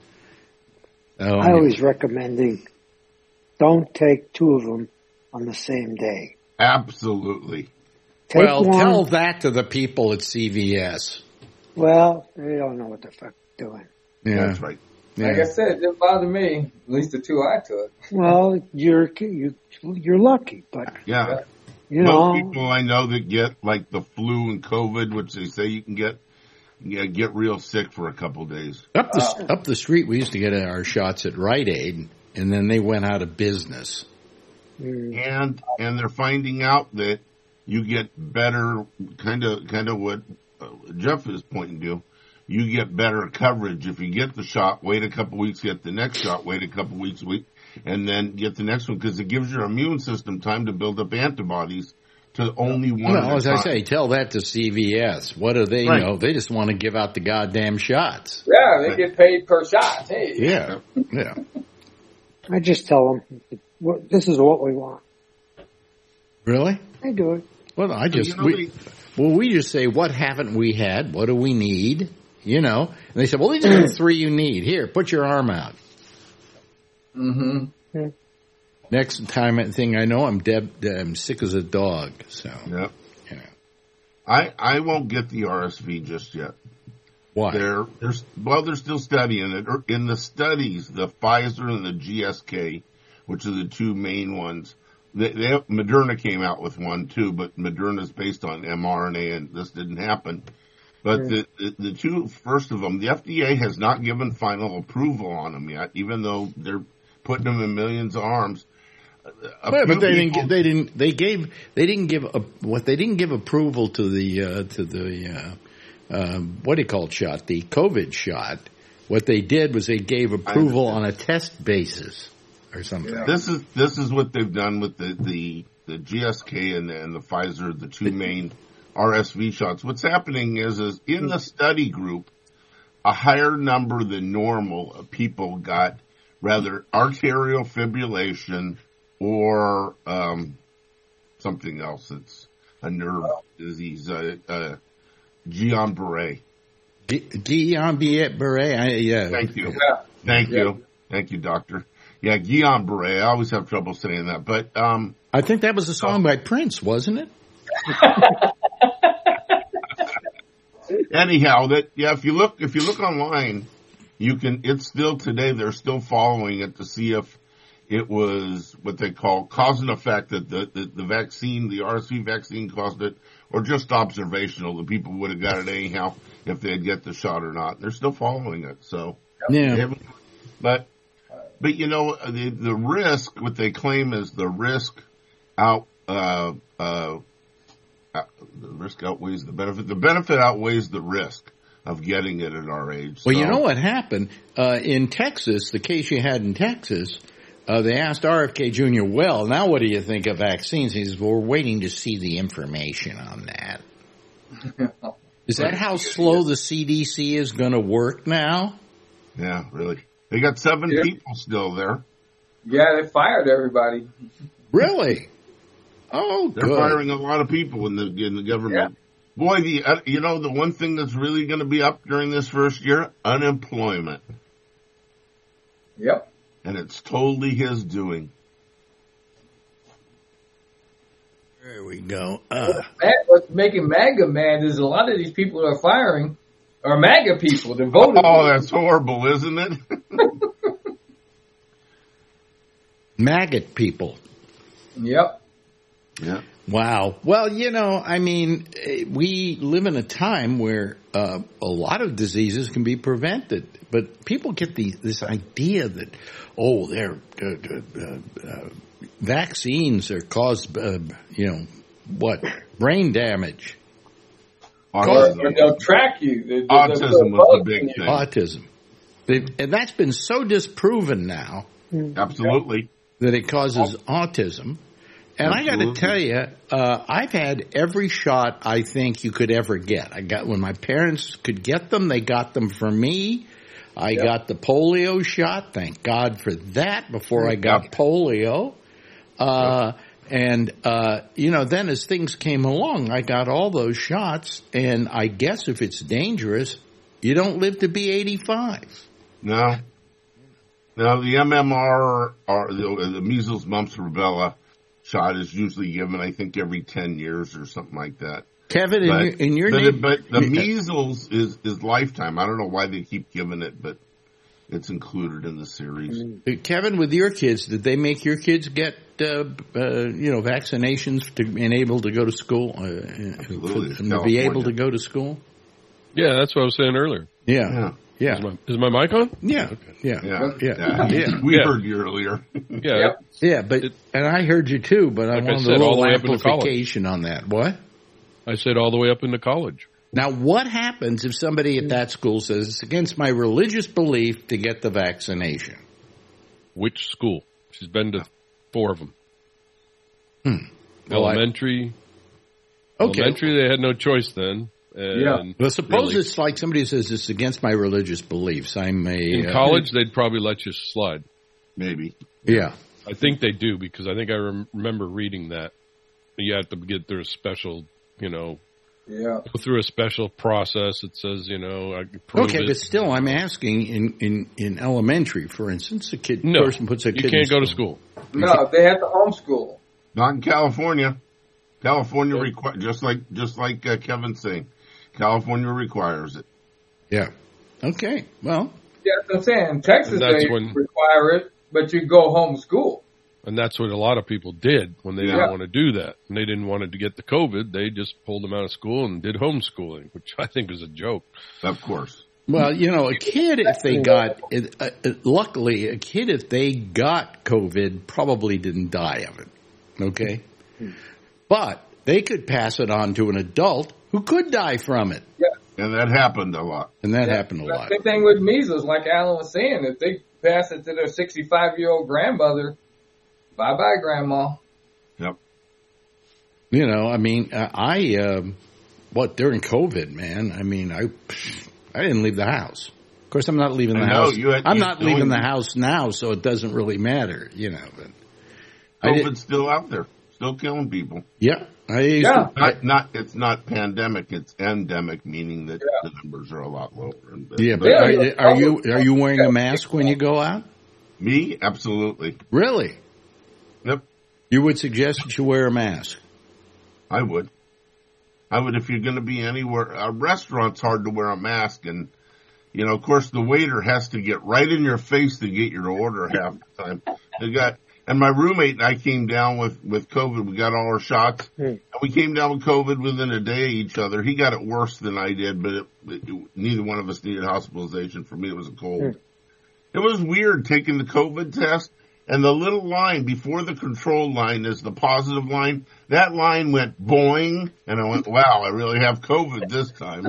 A: oh,
G: I always recommending don't take two of them on the same day.
E: Absolutely.
G: Take
A: well,
G: one.
A: tell that to the people at C V S.
G: Well, they don't know what the fuck they're doing.
A: Yeah,
E: That's right.
A: yeah.
D: Like I said, it didn't bother me. At least the two I took.
G: Well, you're you, you're lucky, but
E: Yeah.
G: you
E: Most
G: know,
E: people I know that get like the flu and COVID, which they say you can get, yeah, get real sick for a couple of days.
A: Up the up the street, we used to get our shots at Rite Aid, and then they went out of business.
G: mm,
E: And and they're finding out that you get better, kind of kind of what uh, Jeff is pointing to. You get better coverage if you get the shot. Wait a couple weeks, get the next shot. Wait a couple weeks, week, and then get the next one because it gives your immune system time to build up antibodies to only one.
A: Well,
E: at a
A: as I
E: time.
A: say, tell that to C V S. What do they
E: Right.
A: know? They just want to give out the goddamn shots.
D: Yeah, they get paid per shot. Hey.
A: Yeah, yeah.
G: I just tell them what, this is what we want.
A: Really?
G: They do it.
A: Well, I just
E: you know,
A: we, well, we just say, what haven't we had? What do we need? You know, and they said, well, these are the three you need. Here, put your arm out.
D: Mm-hmm.
A: Next time, thing I know, I'm dead. I'm sick as a dog. So,
E: Yep.
A: yeah.
E: I I won't get the R S V just yet.
A: Why?
E: They're, they're, well, they're still studying it. In the studies, the Pfizer and the G S K, which are the two main ones, they, they have, Moderna came out with one too, but Moderna's based on mRNA and this didn't happen. But the, the, the two first of them, the F D A has not given final approval on them yet, even though they're putting them in millions of arms. A
A: Well,
E: few
A: but they didn't.
E: people-
A: gi- They didn't. They gave. They didn't give a, what they didn't give approval to the uh, to the uh, uh, what do you call it shot, the COVID shot. What they did was they gave approval on a test basis or something.
D: Yeah.
E: This is this is what they've done with the the, the G S K and the, and the Pfizer, the two main R S V shots. What's happening is is in the study group, a higher number than normal of people got rather arterial fibrillation or um, something else that's a nerve disease, uh, uh, Guillain-Barré.
A: Guillain-Barré. I- Yeah.
E: Thank you.
D: Yeah.
E: Thank
D: Yeah.
E: you. Thank you, doctor. Yeah, Guillain-Barré. I always have trouble saying that, but um,
A: I think that was a song by Prince, wasn't it?
E: anyhow, that yeah, if you look if you look online, you can. It's still today. They're still following it to see if it was what they call cause and effect, that the the, the vaccine, the R S V vaccine, caused it, or just observational. The people would have got it anyhow if they'd get the shot or not. They're still following it. So they
A: Yeah.
E: haven't- but but you know the the risk. What they claim is the risk out. Uh, uh, uh, the risk outweighs the benefit. The benefit outweighs the risk of getting it at our age.
A: Well,
E: So-
A: you know what happened uh, in Texas? The case you had in Texas. Uh, they asked R F K Junior, well, now what do you think of vaccines? He says, well, we're waiting to see the information on that. Is that how slow the C D C is going to work now?
E: Yeah, really. They got seven
D: Yeah.
E: people still there.
D: Yeah, they fired everybody.
A: Really? Oh,
E: They're
A: good.
E: firing a lot of people in the in the government. Boy, the uh, you know the one thing that's really going to be up during this first year, unemployment,
D: Yep.
E: and it's totally his doing.
A: There we go. Uh,
D: That, what's making MAGA mad is a lot of these people that are firing are MAGA people. They're voting.
E: Oh, that's horrible, isn't it?
A: maggot people.
D: Yep.
E: yeah.
A: Wow. Well, you know, I mean, eh, we live in a time where uh, a lot of diseases can be prevented, but people get the, this idea that, oh, they're uh, uh, uh, vaccines are cause, uh, you know, what brain damage,
D: Or,
E: Autism,
D: or they'll track you. They- they-
E: Autism
D: they'll
E: was the
D: bug
E: big
D: you.
E: thing.
A: autism, They've, and that's been so disproven now
E: Absolutely.
A: that it causes autism. And I got to
E: Absolutely.
A: tell you, uh, I've had every shot I think you could ever get. I got when my parents could get them, they got them for me.
H: I
D: Yep.
H: got the polio shot. Thank God for that before I got
E: Yep.
H: polio. Uh, and, uh, you know, then as things came along, I got all those shots. And I guess if it's dangerous, you don't live to be eighty-five.
E: No. No, the M M R, or the, the measles, mumps, rubella shot is usually given, I think, every ten years or something like that.
H: Kevin,
E: But,
H: in your, in your
E: but,
H: name,
E: but the measles is, is lifetime. I don't know why they keep giving it, but it's included in the series.
H: Kevin, with your kids, did they make your kids get, uh, uh, you know, vaccinations to be able to go to school, uh,
E: Absolutely.
H: and to be able to go to school?
F: Yeah, that's what I was saying earlier.
H: Yeah,
E: Yeah.
H: yeah,
F: Is my, is my mic on?
H: yeah, yeah,
E: Yeah.
H: yeah, yeah.
E: We
F: Yeah.
E: heard you earlier.
F: Yeah.
D: Yep.
H: Yeah, but
F: It-
H: and I heard you too, but
F: Like
H: I
F: I
H: wanted
F: said,
H: a
F: all
H: little
F: the way up into college.
H: amplification on that. What?
F: I said all the way up into college.
H: Now, what happens if somebody at that school says it's against my religious belief to get the vaccination?
F: Which school? She's been to four of them.
H: Hmm. Well, I-
F: Elementary.
H: Okay.
F: Elementary, they had no choice then. And
D: Yeah.
H: Well, suppose
F: really,
H: it's like somebody says it's against my religious beliefs. I'm a
F: in
H: uh,
F: college, they'd probably let you slide.
E: Maybe.
H: Yeah.
F: I think they do because I think I rem- remember reading that. You have to get through a special, you know,
D: Yeah.
F: go through a special process. It says, you know, I can prove
H: Okay,
F: it.
H: but still, I'm asking in, in, in elementary, for instance, a kid
F: no,
H: person puts a
F: you
H: kid
F: can't
H: in
F: go to school.
D: No, they have to homeschool.
E: Not in California. California require just like just like uh, Kevin's saying. California requires it.
H: Yeah. Okay. Well,
D: Yeah, that's what I'm saying. In Texas,
F: And that's
D: they
F: when-
D: require it, but you go homeschool.
F: And that's what a lot of people did when they
E: Yeah.
F: didn't want to do that. And they didn't want to get the COVID. They just pulled them out of school and did homeschooling, which I think is a joke.
E: Of course.
H: well, you know, a kid if they got, uh, uh, luckily, a kid if they got COVID probably didn't die of it. Okay, but they could pass it on to an adult who could die from it,
D: Yeah.
E: And that happened a lot.
H: and that
D: Yeah.
H: happened a lot.
D: Same thing with measles, like Alan was saying. If they pass it to their sixty-five-year-old grandmother, bye-bye, Grandma.
E: Yep.
H: You know, I mean, uh, I, um, what, during COVID, man, I mean, I, I didn't leave the house. Of course, I'm not leaving the
E: I know,
H: house.
E: you had-
H: I'm
E: you
H: not
E: doing-
H: leaving the house now, so it doesn't really matter, you know, but I did,
E: COVID's still out there, still killing people.
H: yeah, I used
D: Yeah.
H: to, I,
E: Not, not, it's not pandemic, it's endemic, meaning that
D: Yeah.
E: the numbers are a lot lower. And-
H: yeah, but
D: Yeah,
H: are,
D: yeah.
H: are you, are you wearing a mask when you go out?
E: Me, absolutely.
H: Really?
E: Yep,
H: You would suggest that you wear a mask?
E: I would. I would if you're going to be anywhere. A restaurant's hard to wear a mask, and you know, of course, the waiter has to get right in your face to get your order half the time. They got, and my roommate and I came down with with COVID. We got all our shots, and we came down with COVID within a day of each other. He got it worse than I did, but it, it, neither one of us needed hospitalization. For me, it was a cold. It was weird taking the COVID test. And the little line before the control line is the positive line. That line went boing, and I went, wow, I really have COVID this time.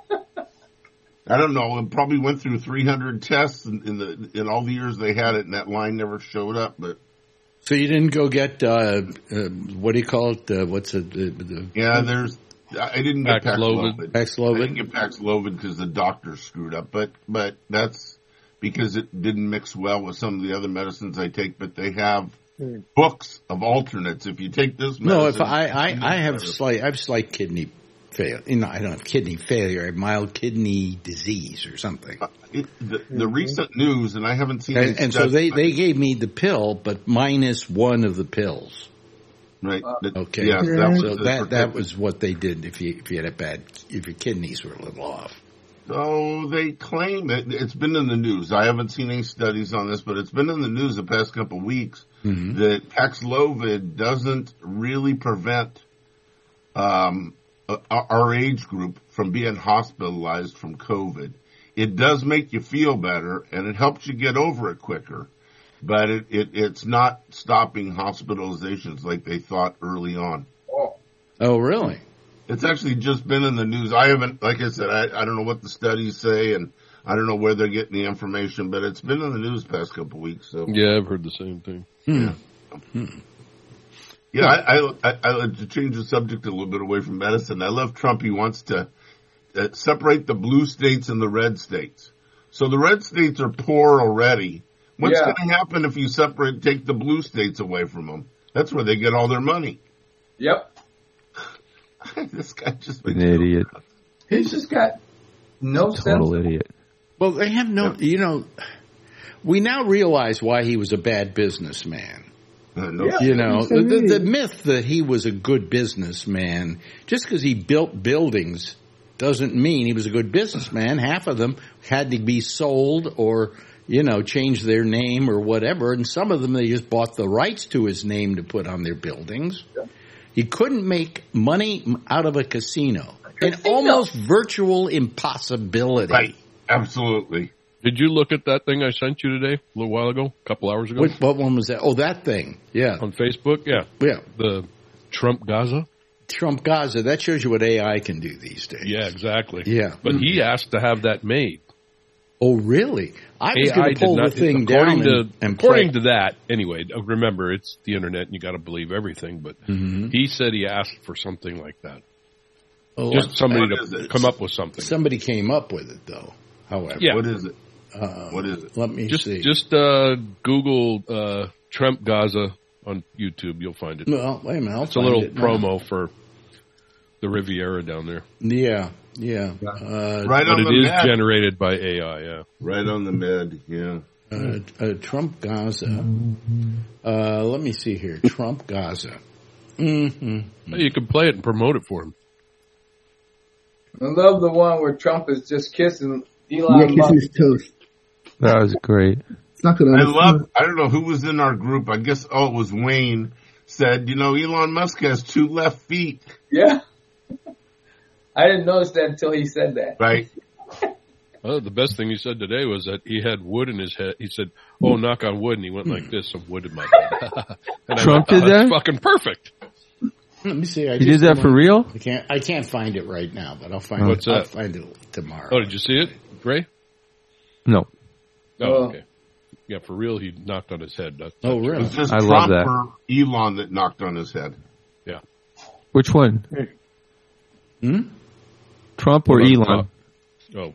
E: I don't know. It probably went through three hundred tests in, in the in all the years they had it, and that line never showed up. But
H: So you didn't go get, uh, uh, what do you call it? Uh, what's it? The, the
E: yeah, there's. I didn't get
F: Paxlovid.
E: Paxlovid. I
H: Paxlovid?
E: didn't get Paxlovid because the doctor screwed up. But but that's because it didn't mix well with some of the other medicines I take. But they have books of alternates. If you take this medicine,
H: No, if I, I, I have slight, I have slight kidney failure. You know, I don't have kidney failure. I have mild kidney disease or something.
E: It, the, the recent news, and I haven't seen.
H: And,
E: any
H: and so
E: studies-
H: they, they gave me the pill, but minus one of the pills.
E: right. that-
H: Okay,
E: Yes, that was
H: so
E: the-
H: that that was what they did if you if you had a bad if your kidneys were a little off.
E: So they claim it. It's been in the news. I haven't seen any studies on this, but it's been in the news the past couple of weeks
H: Mm-hmm.
E: that Paxlovid doesn't really prevent um, a- our age group from being hospitalized from COVID. It does make you feel better, and it helps you get over it quicker. But it, it it's not stopping hospitalizations like they thought early on.
D: Oh,
H: Oh, really?
E: It's actually just been in the news. I haven't, like I said, I, I don't know what the studies say, and I don't know where they're getting the information, but it's been in the news the past couple of weeks. So
F: Yeah, I've heard the same thing.
H: Hmm.
E: yeah, I, I, I, I like to change the subject a little bit away from medicine. I love Trump. He wants to uh, separate the blue states and the red states. So the red states are poor already. What's
D: Yeah.
E: going to happen if you separate, take the blue states away from them? That's where they get all their money.
D: Yep.
E: This guy just makes
I: An idiot.
D: He's just got no sense.
I: Total idiot.
H: Well, they have no, you know, we now realize why he was a bad businessman.
E: Uh, no,
D: Yeah.
H: You know,
G: Yes,
H: the, the,
G: indeed.
H: the myth that he was a good businessman, just because he built buildings doesn't mean he was a good businessman. Half of them had to be sold or, you know, change their name or whatever. And some of them, they just bought the rights to his name to put on their buildings. He couldn't make money out of a casino. An
D: Casino.
H: almost virtual impossibility.
E: Right. Absolutely.
F: Did you look at that thing I sent you today, a little while ago, a couple hours ago,
H: What, what one was that? Oh, that thing. Yeah.
F: on Facebook? Yeah,
H: Yeah.
F: the Trump Gaza.
H: Trump Gaza. That shows you what A I can do these days.
F: Yeah, exactly.
H: Yeah.
F: But he asked to have that made.
H: Oh, really? I was
F: A I
H: going to
F: did
H: pull
F: not.
H: the thing
F: according
H: down
F: to
H: and, and
F: according
H: play.
F: to that, anyway. Remember, it's the internet, and you got to believe everything. But
H: Mhm.
F: he said he asked for something like that.
H: Oh,
F: Just somebody
E: what is
F: to
E: it?
F: come up with something.
H: somebody came up with it, though. However,
F: Yeah.
E: What is it?
H: Uh,
E: What is it?
H: let me
F: Just
H: see.
F: just uh, Google uh, Trump Gaza on YouTube. You'll find it.
H: well, wait a minute. I'll
F: It's a
H: find
F: little
H: it now.
F: promo for the Riviera down there.
H: Yeah, yeah. Uh,
E: Right
F: But
E: on
F: it
E: the
F: is
E: med.
F: generated by A I, yeah.
E: Right on the med. Yeah.
H: uh, uh, Trump Gaza. Uh, let me see here. Trump Gaza. Mm-hmm.
F: Hey, you can play it and promote it for him.
D: I love the one where Trump is just kissing
J: Yeah,
D: Elon Musk.
J: kissing his toast.
I: That was great.
J: It's not good.
E: I love, I don't know who was in our group. I guess, oh, it was Wayne said, you know, Elon Musk has two left feet.
D: Yeah. I didn't notice that until he said that.
E: Right.
F: Oh, the best thing he said today was that he had wood in his head. He said, "Oh, knock on wood," and he went like this, "Some wood in my head." And I
I: Trump
F: went,
I: did
F: "Oh, that's
I: that?
F: fucking perfect."
H: Let me see. I
I: He
H: just
I: did that for real?
H: I can't. I can't find it right now, but I'll find
F: What's
H: it. I'll
F: that?
H: find it tomorrow.
F: Oh, did you see it, Ray?
I: No.
F: Oh,
D: Oh.
F: okay. Yeah, for real, he knocked on his head. That,
H: Oh,
F: that's
H: really?
E: It was just
I: I
E: Trump
I: love that.
E: or Elon that knocked on his head.
F: Yeah.
I: Which one?
H: Hmm?
I: Trump or Elon?
F: Oh,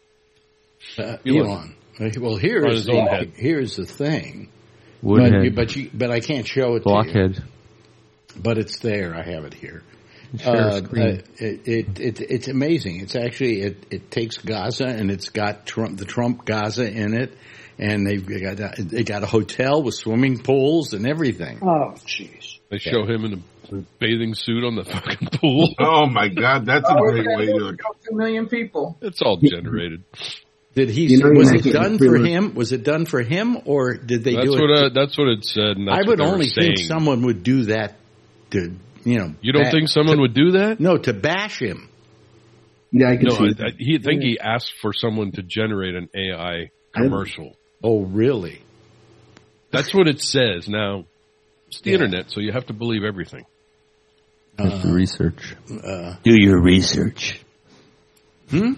H: Uh,
F: Elon.
H: Elon. Well,
F: On
H: here's
F: his own
H: the,
F: head.
H: here's the thing. But,
I: Woodhead.
H: you, but you, but I can't show it to you.
I: Blockhead.
H: But it's there. I have it here.
I: Share a
H: Uh,
I: screen.
H: uh, it, it, it, it's amazing. It's actually it, it takes Gaza and it's got Trump, the Trump Gaza in it, and they've got a, they got a hotel with swimming pools and everything.
G: Oh, jeez.
F: they show him in a bathing suit on the fucking pool.
E: Oh my God, that's a
D: Oh,
E: great
D: yeah,
E: way
D: there
E: to.
D: we go, two million people.
F: It's all generated.
H: Did he?
J: You know,
H: was
J: you
H: it
J: might get
H: done
J: free
H: for
J: look.
H: him? Was it done for him, or did they
F: That's
H: do
F: what
H: it?
F: uh, that's what it said. And that's
H: I
F: what
H: would
F: they were
H: only think
F: saying.
H: someone would do that to, you know.
F: You don't
H: ba-
F: think someone
H: to-
F: would do that?
H: No, to bash him.
J: Yeah, I can
F: No,
J: see
F: I,
J: it.
F: I, he think he asked for someone to generate an A I commercial.
H: Oh, really?
F: That's what it says. Now, it's the
H: Yeah.
F: internet, so you have to believe everything.
I: Have to research.
H: Uh,
I: Do your research.
H: hmm?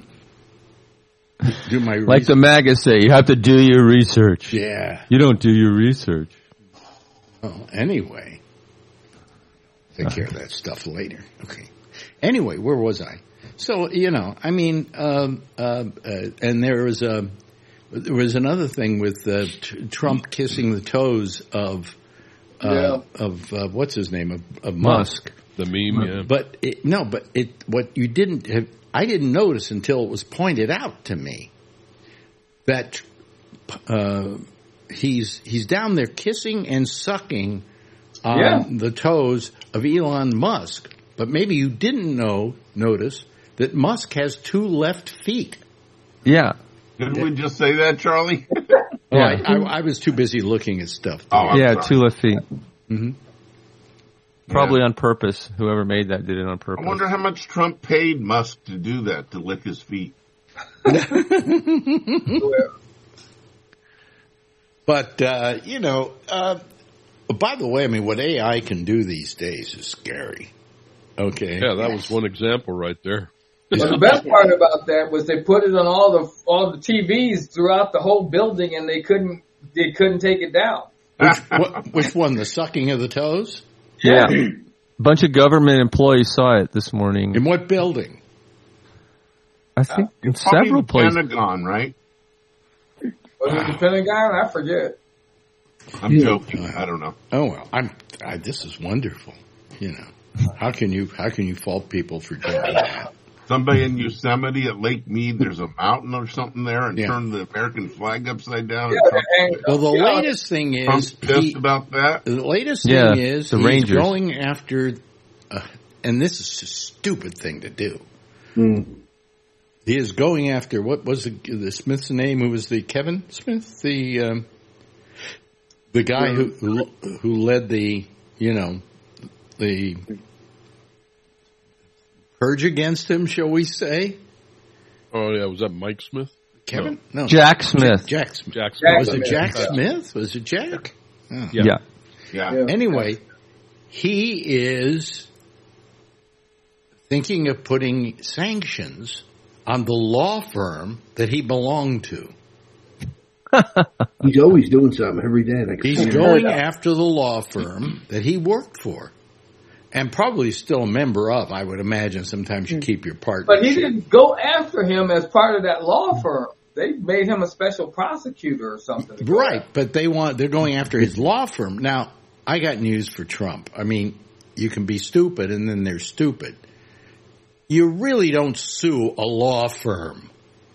H: Do my
I: Like the MAGA say, you have to do your research.
H: yeah.
I: You don't do your research.
H: Oh, anyway, take care of that stuff later. Okay. Anyway, where was I? So you know, I mean, um, uh, uh, and there was a there was another thing with uh, t- Trump kissing the toes of uh,
D: Yeah.
H: of uh, what's his name of, of Musk.
F: The meme, yeah.
H: But it, no, but it what you didn't have, I didn't notice until it was pointed out to me that uh, he's he's down there kissing and sucking on
D: Yeah.
H: the toes of Elon Musk. But maybe you didn't know notice that Musk has two left feet.
I: Yeah.
E: Didn't we just say that, Charlie?
H: Oh,
I: Yeah.
H: I, I, I was too busy looking at stuff.
E: Oh, I'm
I: Yeah,
E: sorry.
I: two left feet.
H: hmm
I: Probably
E: Yeah.
I: on purpose. Whoever made that did it on
E: I
I: purpose.
E: wonder how much Trump paid Musk to do that, to lick his feet.
H: But uh, you know, uh, by the way, I mean, what A I can do these days is scary. Okay.
F: Yeah, that was one example right there.
D: But the best part about that was they put it on all the all the T Vs throughout the whole building, and they couldn't they couldn't take it down.
H: Which, what, which one? The sucking of the toes?
I: Yeah. Bunch of government employees saw it this morning.
H: In what building?
I: I think in
E: Probably
I: several
E: the
I: places.
E: Pentagon, right?
D: Was it the Pentagon? I forget.
E: I'm joking. I don't know.
H: Oh well, I'm. I, this is wonderful. You know, how can you how can you fault people for doing that?
E: Somebody in Yosemite at Lake Mead, there's a mountain or something there, and
H: Yeah.
E: turned the American flag upside down.
D: Yeah,
E: and Trump,
D: and-
H: Well, the
D: yeah.
H: latest thing
E: Trump's
H: is
E: pissed
H: he,
E: about that.
H: the latest
I: Yeah,
H: thing is
I: the
H: he's
I: Rangers.
H: going after, uh, and this is a stupid thing to do. He is going after what was the, the Smith's name? Who was the Kevin Smith, the um, the guy who, who who led the you know the purge against him, shall we say?
F: Oh yeah, was that Mike Smith?
H: Kevin? No,
I: Jack Smith.
H: Jack Smith.
F: Jack
D: Jack
H: Was it
D: Smith.
H: Jack
D: Yeah.
H: Smith? Was it Jack? Oh.
I: Yeah.
F: Yeah.
E: Yeah.
D: Yeah.
H: Anyway, he is thinking of putting sanctions on the law firm that he belonged to.
J: He's always doing something every day. Like,
H: He's going after the law firm that he worked for. And probably still a member of, I would imagine. Sometimes you keep your partnership.
D: But he didn't go after him as part of that law firm. They made him a special prosecutor or something.
H: Right, but they want they're going after his law firm. Now, I got news for Trump. I mean, you can be stupid and then they're stupid. You really don't sue a law firm.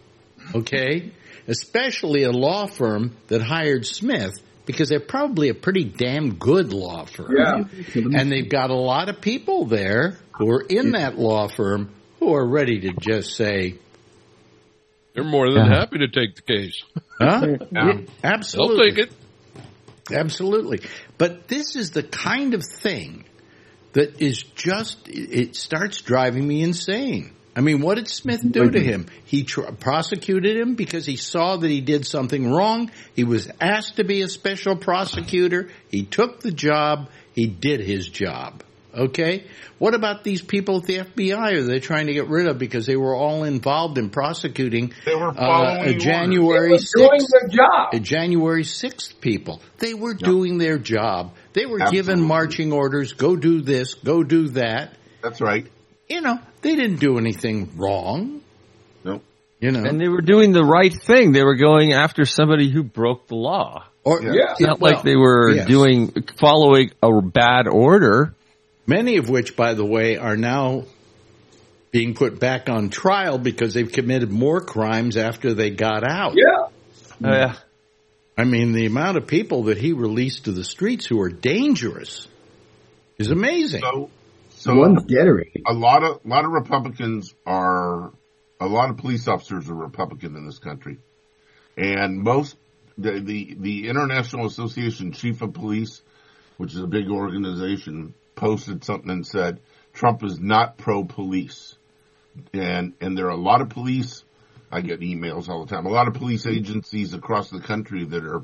H: Okay? Especially a law firm that hired Smith, because they're probably a pretty damn good law firm.
D: Yeah.
H: And they've got a lot of people there who are in that law firm who are ready to just say,
F: They're more than
I: Yeah.
F: happy to take the case.
H: huh?
E: Yeah.
F: They'll
H: Absolutely.
F: take it.
H: Absolutely. But this is the kind of thing that is just, it starts driving me insane. I mean, what did Smith do to him? He tr- prosecuted him because he saw that he did something wrong. He was asked to be a special prosecutor. He took the job. He did his job. Okay? What about these people at the F B I are they trying to get rid of because they were all involved in prosecuting
E: They were
H: uh,
E: following
H: a
E: orders.
H: January
D: They were doing
H: sixth?
D: their job.
H: The January sixth people. They were doing their job. They were given
E: Absolutely.
H: marching orders, go do this, go do that.
E: That's right.
H: You know, they didn't do anything wrong.
E: Nope.
H: You know.
I: And they were doing the right thing. They were going after somebody who broke the law.
H: Or,
D: Yeah.
I: It's not
H: well,
I: like they were
H: yes.
I: doing following a bad order.
H: Many of which, by the way, are now being put back on trial because they've committed more crimes after they got out.
D: Yeah.
I: Oh, yeah.
H: I mean, the amount of people that he released to the streets who are dangerous is amazing.
E: So, so
J: One's dead already.
E: a lot of a lot of Republicans are a lot of police officers are Republican in this country, and most the the, the International Association Chief of Police, which is a big organization, posted something and said Trump is not pro-police, and and there are a lot of police. I get emails all the time. A lot of police agencies across the country that are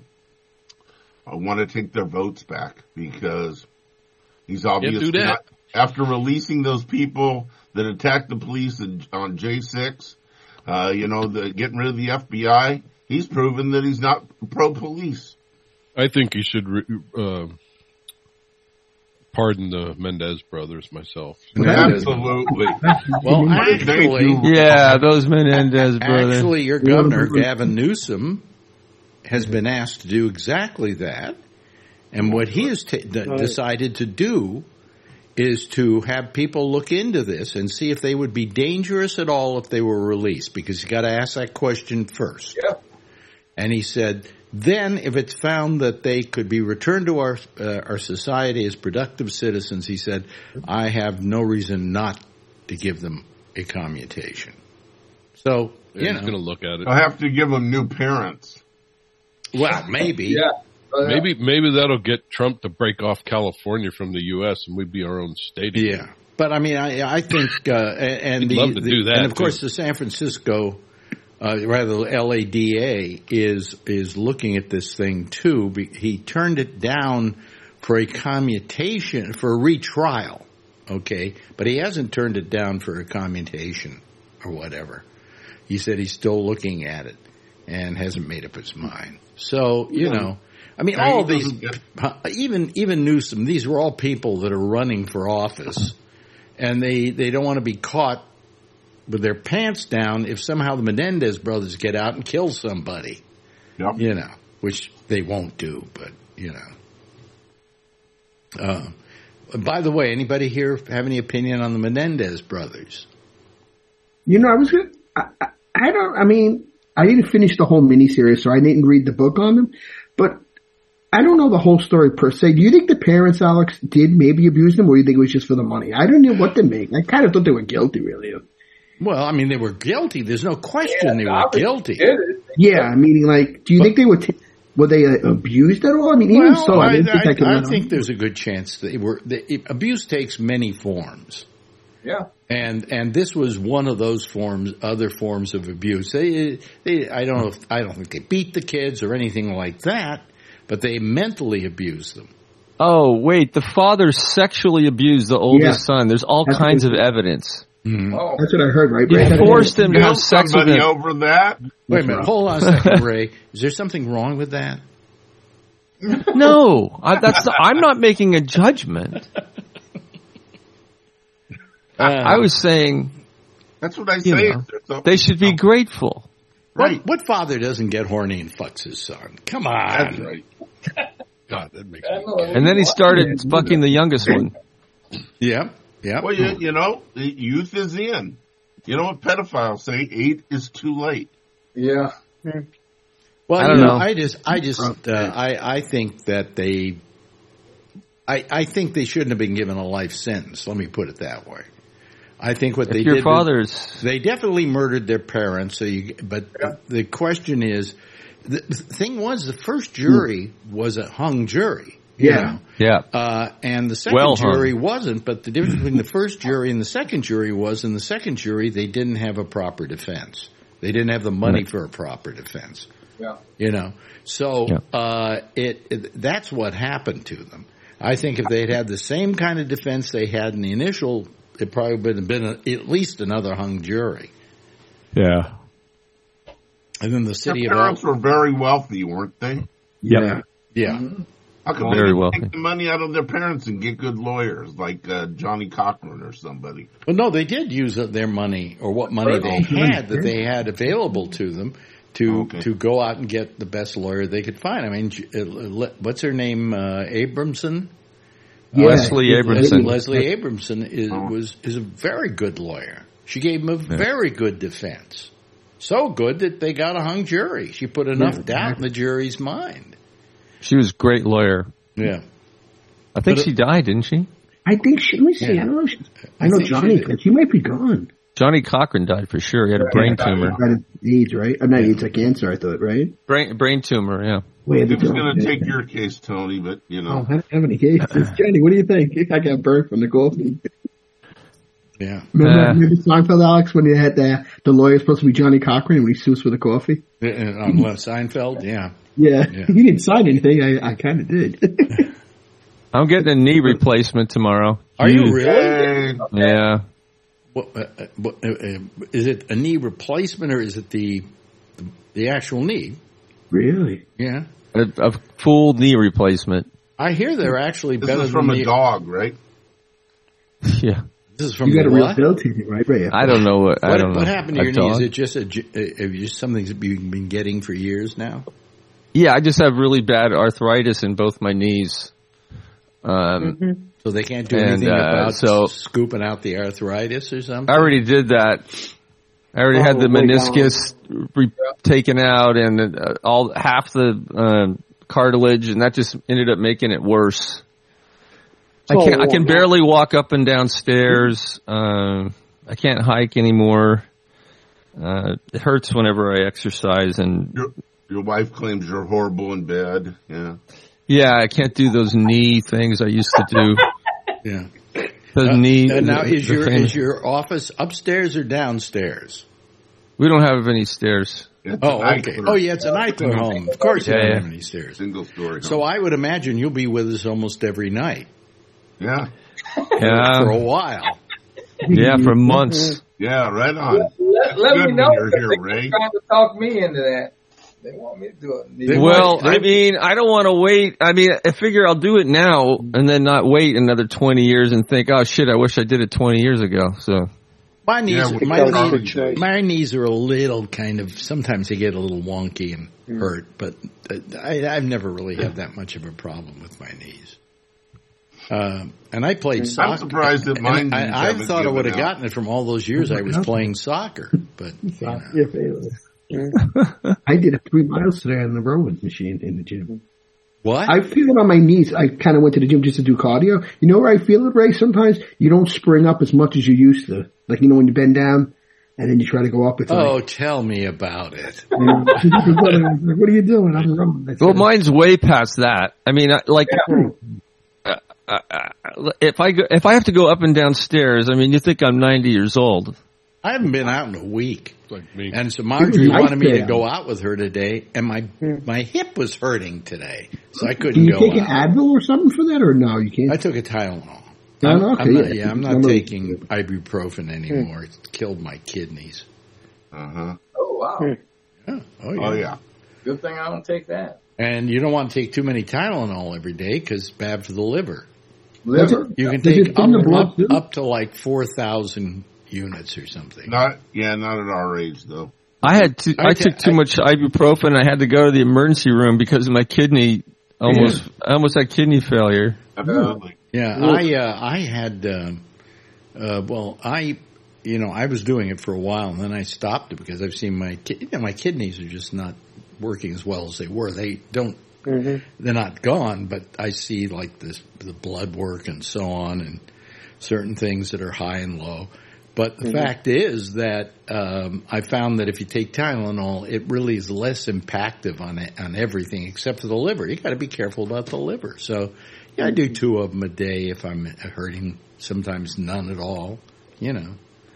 E: uh, want to take their votes back because he's obviously
F: do that.
E: not. After releasing those people that attacked the police in, on J six, uh, you know, the, getting rid of the F B I, he's proven that he's not pro-police.
F: I think he should re- uh, pardon the Mendez brothers myself.
E: Absolutely.
H: Well,
E: Thank
H: actually,
E: you.
I: Yeah, those Menendez brothers.
H: actually, your governor, Gavin Newsom, has been asked to do exactly that. And what he has t- d- decided to do is to have people look into this and see if they would be dangerous at all if they were released, because you got to ask that question first.
D: Yeah.
H: And he said, then if it's found that they could be returned to our uh, our society as productive citizens, he said, I have no reason not to give them a commutation. So,
F: Yeah,
H: you
F: he's
H: know,
F: going to look at it.
E: I have to give them new parents.
H: well, maybe.
D: Yeah. Uh,
F: Maybe maybe that'll get Trump to break off California from the U S and we'd be our own state. again.
H: Yeah, but I mean, I, I think, uh, and
F: He'd
H: the,
F: love to
H: the-
F: do that,
H: and of course,
F: too.
H: the San Francisco, uh, rather L A D A, is is looking at this thing too. Be- He turned it down for a commutation, for a retrial, okay, but he hasn't turned it down for a commutation or whatever. He said he's still looking at it and hasn't made up his mind. So you know. I mean,
E: Yeah,
H: all
E: he
H: these,
E: doesn't
H: even even Newsom, these were all people that are running for office, and they, they don't want to be caught with their pants down if somehow the Menendez brothers get out and kill somebody.
E: Yep.
H: You know, which they won't do, but, you know. Uh, by the way, anybody here have any opinion on the Menendez brothers?
J: You know, I was gonna, I, I, I don't, I mean, I didn't finish the whole miniseries, so I didn't read the book on them, but I don't know the whole story per se. Do you think the parents, Alex, did maybe abuse them, or do you think it was just for the money? I don't know what to make. I kind of thought they were guilty, really.
H: Well, I mean, they were guilty. There's no question yeah, they were guilty.
J: Yeah, meaning, like, do you but, think they were, t- were they uh, abused at all? I mean, even
H: well,
J: so, I,
H: I,
J: didn't think
H: I,
J: I could
H: I think there's a good chance they were, the, abuse takes many forms.
D: Yeah.
H: And, and this was one of those forms, other forms of abuse. They, they, I don't know if, I don't think they beat the kids or anything like that, but they mentally abused them.
I: Oh, wait, the father sexually abused the oldest yeah. son. There's all
J: That's
I: kinds of evidence.
H: Mm-hmm.
D: Oh.
J: That's what I heard, right?
I: He
J: Ray?
I: forced him to have sex with him.
E: Over that?
H: Wait a minute, hold on a second, Ray. Is there something wrong with that?
I: No, I, that's not, I'm not making a judgment. Uh, I was saying,
E: that's what I say.
I: Know, they should be grateful.
H: Right. What, what father doesn't get horny and fucks his son? Come on.
E: That's right.
F: God, that makes me
I: And then he started fucking the youngest one.
H: Yeah. Yeah.
E: Well, you, you know, the youth is in. You know what pedophiles say? Eight is too late.
D: Yeah.
H: Well,
I: I don't
H: you know,
I: know.
H: I just, I just, uh, I, I think that they, I, I think they shouldn't have been given a life sentence. Let me put it that way. I think what
I: if
H: they
I: your
H: did,
I: fathers,
H: was, they definitely murdered their parents. So you, but yeah. the question is, the thing was, the first jury was a hung jury. You
J: yeah,
H: know?
I: yeah,
H: uh, and the second
I: well
H: jury
I: hung.
H: wasn't. But the difference between the first jury and the second jury was, in the second jury, they didn't have a proper defense. They didn't have the money right. for a proper defense.
D: Yeah,
H: you know, so
I: yeah.
H: uh, it, it that's what happened to them. I think if they'd had the same kind of defense they had in the initial, it probably would have been a, at least another hung jury.
I: Yeah.
H: And then the city
E: Their
H: of
E: parents
H: Al-
E: were very wealthy, weren't they?
J: Yeah.
H: Yeah.
D: Mm-hmm.
E: How come
I: very
E: they didn't
I: wealthy.
E: take the money out of their parents and get good lawyers like uh, Johnny Cochran or somebody?
H: Well, no, they did use their money or what money they had that they had available to them to
E: okay.
H: to go out and get the best lawyer they could find. I mean, what's her name? Uh, Abramson.
J: Yeah.
I: Leslie Abramson.
H: Leslie Abramson is oh. was is a very good lawyer. She gave him a yeah. very good defense. So good that they got a hung jury. She put enough yeah. doubt in the jury's mind.
I: She was a great lawyer.
H: Yeah.
I: I think
H: but
I: she died, didn't she?
J: I think she, let me see, yeah. I don't know. She, I, I know Johnny, she, she might be gone.
I: Johnny Cochran died for sure. He had a brain
J: yeah,
I: tumor.
J: AIDS, right? I'm not AIDS, a cancer, I thought, right?
I: Brain brain tumor, yeah.
E: Wait, who's going to take your case, Tony? But, you know.
J: Oh, I don't have any cases. Johnny, what do you think? I got burnt from the coffee.
H: Yeah.
J: Remember,
I: uh,
J: remember Seinfeld, Alex, when they had the, the lawyer supposed to be Johnny Cochran and he sues for the coffee?
H: Uh, on Seinfeld, yeah.
J: Yeah.
H: yeah.
J: He didn't sign anything. I, I kind of did.
I: I'm getting a knee replacement tomorrow.
H: Are you really?
I: Yeah.
H: What, uh, what, uh, uh, is it a knee replacement or is it the the actual knee?
J: Really?
H: Yeah.
I: A, a full knee replacement.
H: I hear they're actually
E: this
H: better
E: is from
H: than
E: a
H: the,
E: dog, right?
I: Yeah.
H: This is from
J: you got a real
H: what?
J: pill to right, right?
I: I don't know what. I
H: What,
I: don't know.
H: what happened to
I: A
H: your knee?
I: dog?
H: Is it just a, uh, just something that you've been getting for years now?
I: Yeah, I just have really bad arthritis in both my knees. Um,
J: mm-hmm.
H: So they can't do
I: and,
H: anything
I: uh,
H: about
I: so,
H: scooping out the arthritis or something?
I: I already did that. I already
J: Oh,
I: had the
J: wait,
I: meniscus re- taken out and uh, all half the uh, cartilage, and that just ended up making it worse. I can't. I can barely walk up and down stairs. Uh, I can't hike anymore. Uh, it hurts whenever I exercise, and
E: Your, your wife claims you're horrible in bed. Yeah.
I: yeah, I can't do those knee things I used to do.
H: Yeah.
I: The
H: uh,
I: knee.
H: Uh, now,
I: the,
H: is
I: the
H: your
I: famous,
H: is your office upstairs or downstairs?
I: we don't have any stairs.
E: It's
H: Oh,
E: an
H: okay.
E: Eichler.
H: Oh, yeah, it's an Eichler home. Of course, you
I: Yeah,
H: don't
I: yeah.
H: have any stairs.
E: Single story.
H: So I would imagine you'll be with us almost every night
E: yeah.
I: Yeah,
H: for a while.
I: yeah, for months.
E: Yeah, right on.
D: Let, let
E: good
D: me know
E: when you're
D: if
E: here,
D: they're
E: Ray.
D: trying to talk me into that. They want me to do it.
H: They
I: Well,
H: might-
I: I mean, I don't want to wait. I mean, I figure I'll do it now and then not wait another twenty years and think, oh shit, I wish I did it twenty years ago. So,
H: My knees,
E: Yeah,
H: my,
E: that was
H: knees
E: a good
H: my knees are a little kind of, sometimes they get a little wonky and
G: Mm.
H: hurt, but uh, I, I've never really had that much of a problem with my knees. Um, and I played soccer.
E: I'm surprised that mine.
H: I, I, I
E: haven't
H: thought I would have
E: given out.
H: gotten it from all those years I was playing soccer, but you know.
J: Your favorite. I did a three miles today on the rowing machine in the gym.
H: What?
J: I feel it on my knees. I kind of went to the gym just to do cardio. You know where I feel it, Ray? Sometimes you don't spring up as much as you used to. Like, you know, when you bend down and then you try to go up. It's
H: Oh,
J: like,
H: tell me about it.
J: what are you doing? I'm running.
I: Well, mine's way past that. I mean, I- like, uh, uh, uh, if I go, if I have to go up and down stairs, I mean, you think I'm ninety years old.
H: I haven't been out in a week.
F: Like me.
H: And so Marjorie
J: nice
H: wanted me
J: day
H: to
J: out.
H: go out with her today, and my my hip was hurting today, so I
J: Can
H: couldn't
J: you
H: go
J: take an
H: out.
J: Advil or something for that, or no? You can't.
H: I took a Tylenol.
J: No,
H: I'm,
J: no, okay,
H: I'm not,
J: yeah.
H: yeah, I'm not
J: No, no.
H: taking ibuprofen anymore. It's killed my kidneys.
E: Uh huh.
D: Oh wow.
H: Yeah. Oh, yeah.
E: Oh yeah.
D: Good thing I don't take that.
H: And you don't want to take too many Tylenol every day because it's bad for the liver.
D: Liver.
H: You can
J: Does
H: take
J: it thin the
H: up,
J: blood
H: up,
J: too?
H: up to like four thousand units or something.
E: Not yeah. Not at our age though.
I: I had to, I,
H: I
I: took
H: ta-
I: too much ibuprofen. I had to go to the emergency room because of my kidney. Almost, I almost had kidney failure.
E: Absolutely.
H: Yeah, I uh, I had uh, uh, well, I you know I was doing it for a while, and then I stopped it because I've seen my ki- you know, my kidneys are just not working as well as they were. They don't
G: Mm-hmm.
H: they're not gone, but I see like this the blood work and so on, and certain things that are high and low. But the
G: Mm-hmm.
H: fact is that um, I found that if you take Tylenol, it really is less impactive on it, on everything except for the liver. You got to be careful about the liver. So, yeah, I do two of them a day if I'm hurting. Sometimes none at all. You know,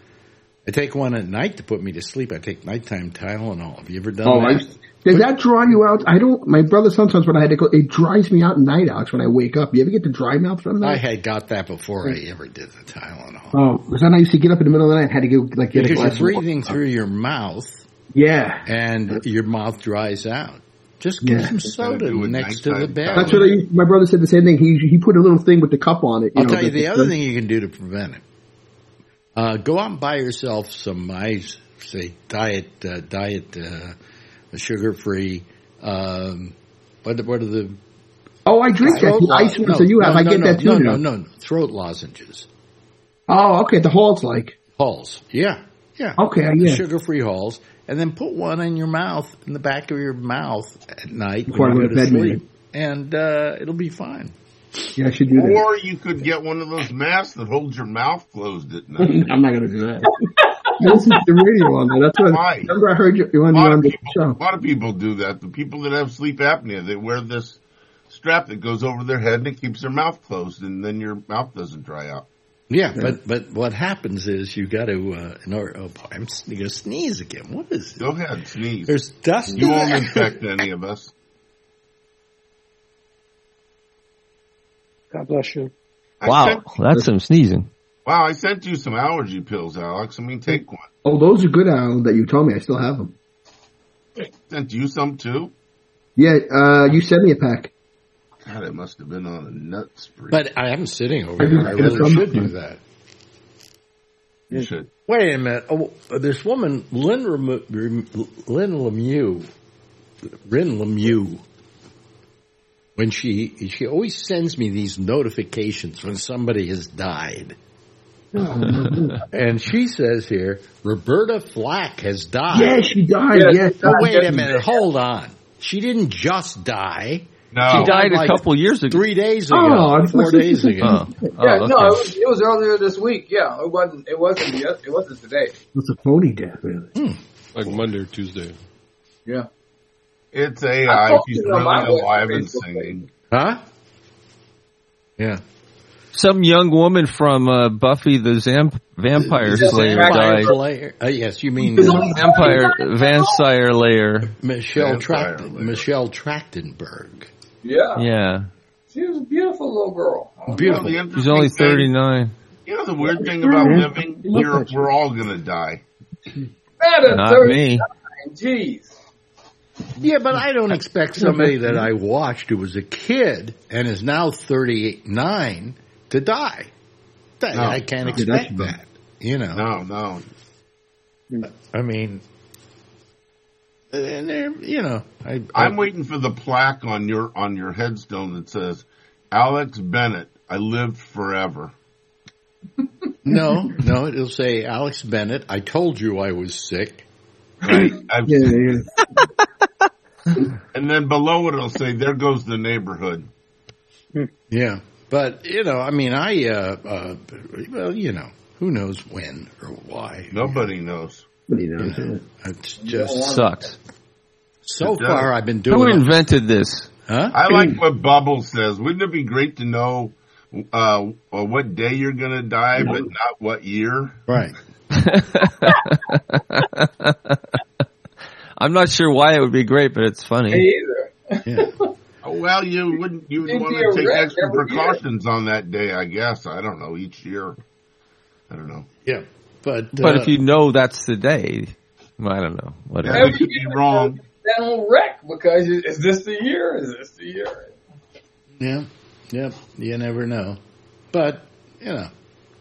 H: I take one at night to put me to sleep. I take nighttime Tylenol. Have you ever done
J: Oh,
H: that?
J: I, does that dry you out? I don't. My brother sometimes when I had to go, it dries me out at night, Alex. When I wake up, you ever get the dry mouth from that?
H: I had got that before I ever did the Tylenol.
J: Oh, because then I used to get up in the middle of the night and had to go like get a
H: Because
J: glass
H: you're
J: of water.
H: breathing through your mouth,
J: Yeah,
H: and your mouth dries out. Just get
J: Yeah.
H: some soda
E: do it
H: next to the
E: nighttime.
H: bed.
J: that's what I. used- My brother said the same thing. He he put a little thing with the cup on it. You
H: I'll
J: know,
H: tell you
J: that-
H: the other thing you can do to prevent it. Uh, go out and buy yourself some, I say, diet, uh, diet, uh, sugar-free. Um, what, what are the
J: Oh, I drink that.
H: throat
J: The
H: lo-
J: ice ones
H: no,
J: that you have,
H: no,
J: I
H: no,
J: get
H: no,
J: that too.
H: No,
J: now.
H: no, no, no, throat lozenges,
J: Oh, okay. The Hall's like.
H: Halls. Yeah, yeah.
J: Okay, yeah.
H: Sugar-free Halls, and then put one in your mouth, in the back of your mouth at night
J: Before
H: when
J: I
H: you
J: go
H: go
J: to
H: to
J: bed,
H: sleep, and uh, it'll be fine.
J: Yeah, I should do that.
E: Or you could get one of those masks that holds your mouth closed at night.
J: I'm not going to do that. Listen to the radio on that. That's what.
E: Why?
J: Remember, I heard you you
E: A
J: on,
E: lot
J: on
E: of
J: the
E: people,
J: show.
E: a lot of people do that. The people that have sleep apnea, they wear this strap that goes over their head and it keeps their mouth closed, and then your mouth doesn't dry out.
H: Yeah, but but what happens is you got to. Uh, in order, oh, boy, I'm going to sneeze again. What is
E: Go
H: this?
E: ahead, sneeze.
H: There's dust.
E: You
H: in
E: won't
H: there.
E: infect any of us.
G: God bless you.
E: I
I: Wow,
E: sent,
I: that's some sneezing.
E: wow, I sent you some allergy pills, Alex. I mean, take one.
J: Oh, those are good, Alan, that you told me. I still have them.
E: Sent you some too?
J: Yeah, uh, you sent me a pack.
E: God, it must have been on a nut spree.
H: But I am sitting over
J: I
H: here.
J: just
H: I
J: get
H: really
J: some.
H: should do that.
E: you should.
H: Wait a minute. Oh, this woman, Lynn, Rem- Rem- Lynn Lemieux, Lynn Lemieux, when she she always sends me these notifications when somebody has died. And she says here, Roberta Flack has died.
J: Yeah, she died.
D: Yes.
J: Yes.
H: Oh, wait a minute. Hold on. She didn't just die.
E: No.
I: She died a
H: like
I: couple years ago.
H: Three days ago.
J: Oh,
H: four days ago.
I: Oh, oh,
D: Yeah, no,
I: okay.
D: it was, it was earlier this week. Yeah, it wasn't. It wasn't. Yes, it wasn't today.
J: It's a phony death, really.
F: Like Monday or Tuesday.
D: Yeah.
E: It's A
D: I
E: I.
D: posted
E: She's
D: it on my
E: really alive
D: Facebook
E: and
D: page.
E: singing.
H: Huh? Yeah.
I: Some young woman from uh, Buffy the Zam- Vampire
D: The
I: Slayer
D: Vampire
I: died.
H: Slayer. Uh, yes, you mean
I: Vampire Vampire Layer.
H: Michelle
E: Vampire
H: Tracht-
E: Slayer.
H: Michelle Trachtenberg.
D: Yeah.
I: Yeah,
D: She was a beautiful little girl.
H: Beautiful.
E: You know, the
I: she's only
E: interesting thing-
I: thirty-nine.
E: You know the weird thing about living? We're, we're all gonna die.
D: Madam
I: Not
D: thirty-nine.
I: me.
D: Jeez.
H: Yeah, but I don't expect somebody that I watched who was a kid and is now thirty-nine to die. That,
E: No.
H: I can't
J: Yeah,
H: expect
J: that's-
H: that. You know.
E: No, no.
H: I mean, and they're, you know, I,
E: I'm waiting for the plaque on your on your headstone that says, Alex Bennett, I lived forever.
H: No, no, it'll say, Alex Bennett, I told you I was sick.
E: Right?
J: Yeah, yeah.
E: And then below it, it'll say, there goes the neighborhood.
H: Yeah. But, you know, I mean, I, uh, uh, well, you know, who knows when or why.
E: Nobody knows.
J: Nobody knows.
H: You know, it's just
I: Sucks.
H: so
E: It does.
H: far I've been doing
I: Who
H: it.
I: invented this?
H: Huh?
E: I like what Bubble says. Wouldn't it be great to know uh, uh what day you're going to die, but not what year?
H: Right.
I: I'm not sure why it would be great, but it's funny.
D: Me either.
H: Yeah.
E: Oh, well, you wouldn't. You would
D: It'd
E: want
D: be a
E: to take
D: wreck
E: extra
D: every
E: precautions on that day, I guess. I don't know. Each year, I don't know.
H: Yeah. But,
I: But
H: uh,
I: if you know that's the day, I don't know. Whatever.
E: Yeah, we could be wrong.
D: Then we'll wreck because is this the year? Is this the year?
H: yeah, yeah, you never know. But, you know,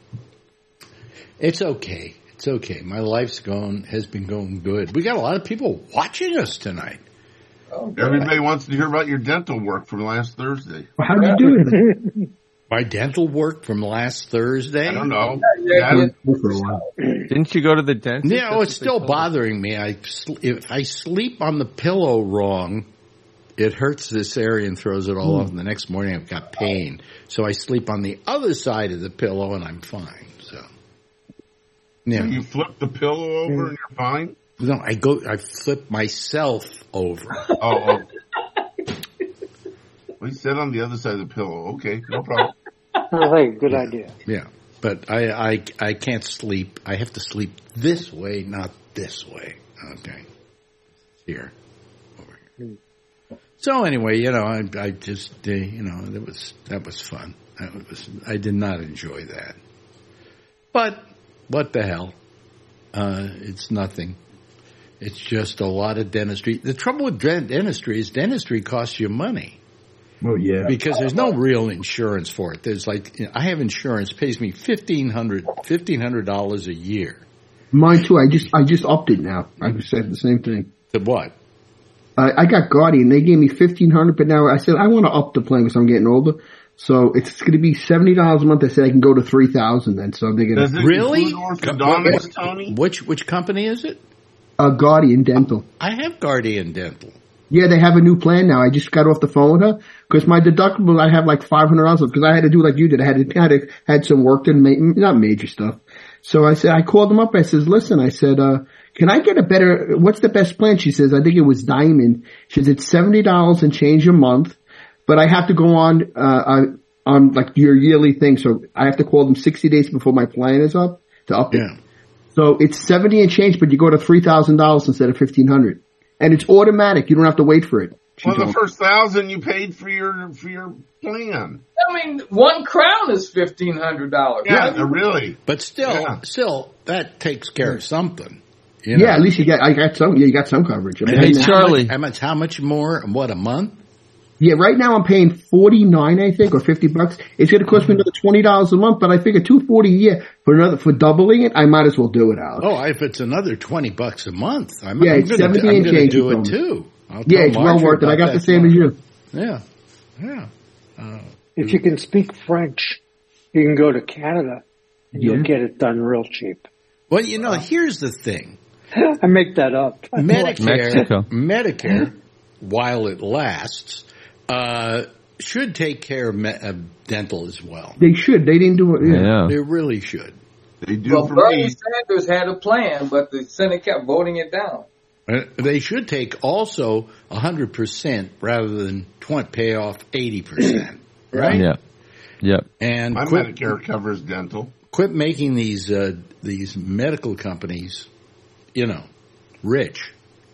H: it's okay. It's okay. My life's going, has been going good. We got a lot of people watching us tonight.
D: Oh, good.
E: Everybody wants to hear about your dental work from last Thursday.
J: Well, how'd you do it?
H: My dental work from last Thursday.
E: I don't know.
D: Yeah,
E: Yeah,
D: yeah.
J: For a while.
I: Didn't you go to the dentist?
H: Yeah, oh, it's
I: That's what they
H: still
I: told
H: bothering me. I sl- if I sleep on the pillow wrong, it hurts this area and throws it all off. And the next morning, I've got pain. So I sleep on the other side of the pillow, and I'm fine. So, yeah.
E: You flip the pillow over and you're fine?
H: No, I go. I flip myself over.
E: Oh, oh. Well, you said on the other side of the pillow. Okay, no problem.
G: Oh, hey, good idea.
H: Yeah, but I, I I can't sleep. I have to sleep this way, not this way. Okay, here, over here. So anyway, you know, I I just uh, you know that was that was fun. That was I did not enjoy that, but what the hell? Uh, it's nothing. It's just a lot of dentistry. The trouble with dentistry is dentistry costs you money.
J: Oh, yeah.
H: Because there's no real insurance for it. There's like, you know, I have insurance, pays me fifteen hundred dollars fifteen hundred dollars a year.
J: Mine too. I just I just upped it now. I said the same thing.
H: To what?
J: Uh, I got Guardian. They gave me fifteen hundred dollars, but now I said I want to up the plan because I'm getting older. So it's going to be seventy dollars a month. I said I can go to three thousand dollars then. So they're going
E: Does
J: to...
E: it
H: Really?
E: include orthodontics, Tony?
H: Which, which company is it?
J: Uh, Guardian Dental.
H: I have Guardian Dental.
J: Yeah, they have a new plan now. I just got off the phone with her because my deductible, I have like five hundred dollars because I had to do like you did. I had to, had, to, had some work done, not major stuff. So I said, I called them up. I says, listen, I said, uh, can I get a better, what's the best plan? She says, I think it was Diamond. She says, it's seventy dollars and change a month, but I have to go on, uh, on like your yearly thing. So I have to call them sixty days before my plan is up to up it.
H: Yeah.
J: So it's seventy and change, but you go to three thousand dollars instead of fifteen hundred dollars. And it's automatic. You don't have to wait for it.
E: Well, the first thousand you paid for your for your plan.
D: I mean, one crown is fifteen hundred dollars.
E: Yeah, yeah, really.
H: But still,
E: yeah.
H: still, that takes care of something. You know?
J: Yeah, at least you got. I got some. Yeah, you got some coverage. I mean,
H: And
I: Hey,
H: it's how
I: Charlie.
H: much, how much? How much more? What, a month?
J: yeah, right now I'm paying forty nine, I think, or fifty bucks. It's going to cost me another twenty dollars a month, but I figure two forty a year for another for doubling it. I might as well do it, Alex.
H: Oh, if it's another twenty bucks a month, I'm,
J: Yeah,
H: I'm
J: it's
H: going
J: seventy
H: to
J: and change
H: do
J: you
H: it
J: told me.
H: too. I'll
J: yeah,
H: tell
J: it's well
H: Marjorie
J: worth it. I
H: about
J: got the
H: that
J: same as
H: tomorrow.
J: you.
H: Yeah, yeah. Uh,
G: If you can speak French, you can go to Canada and
J: Yeah.
G: you'll get it done real cheap.
H: well, you know, here's the thing.
G: I make that up.
H: Medicare,
I: Mexico.
H: Medicare, while it lasts, uh, should take care of me- uh, dental as well.
J: They should. They didn't do it. Yeah.
I: Yeah.
H: They really should.
E: They do
D: Well,
E: for
D: Bernie
E: me.
D: Sanders had a plan, but the Senate kept voting it down.
H: Uh, They should take also one hundred percent rather than twenty, pay off eighty percent, right?
I: Yeah. Yep.
H: And
E: My
H: quit,
E: Medicare covers dental.
H: quit making these uh, these medical companies, you know, rich.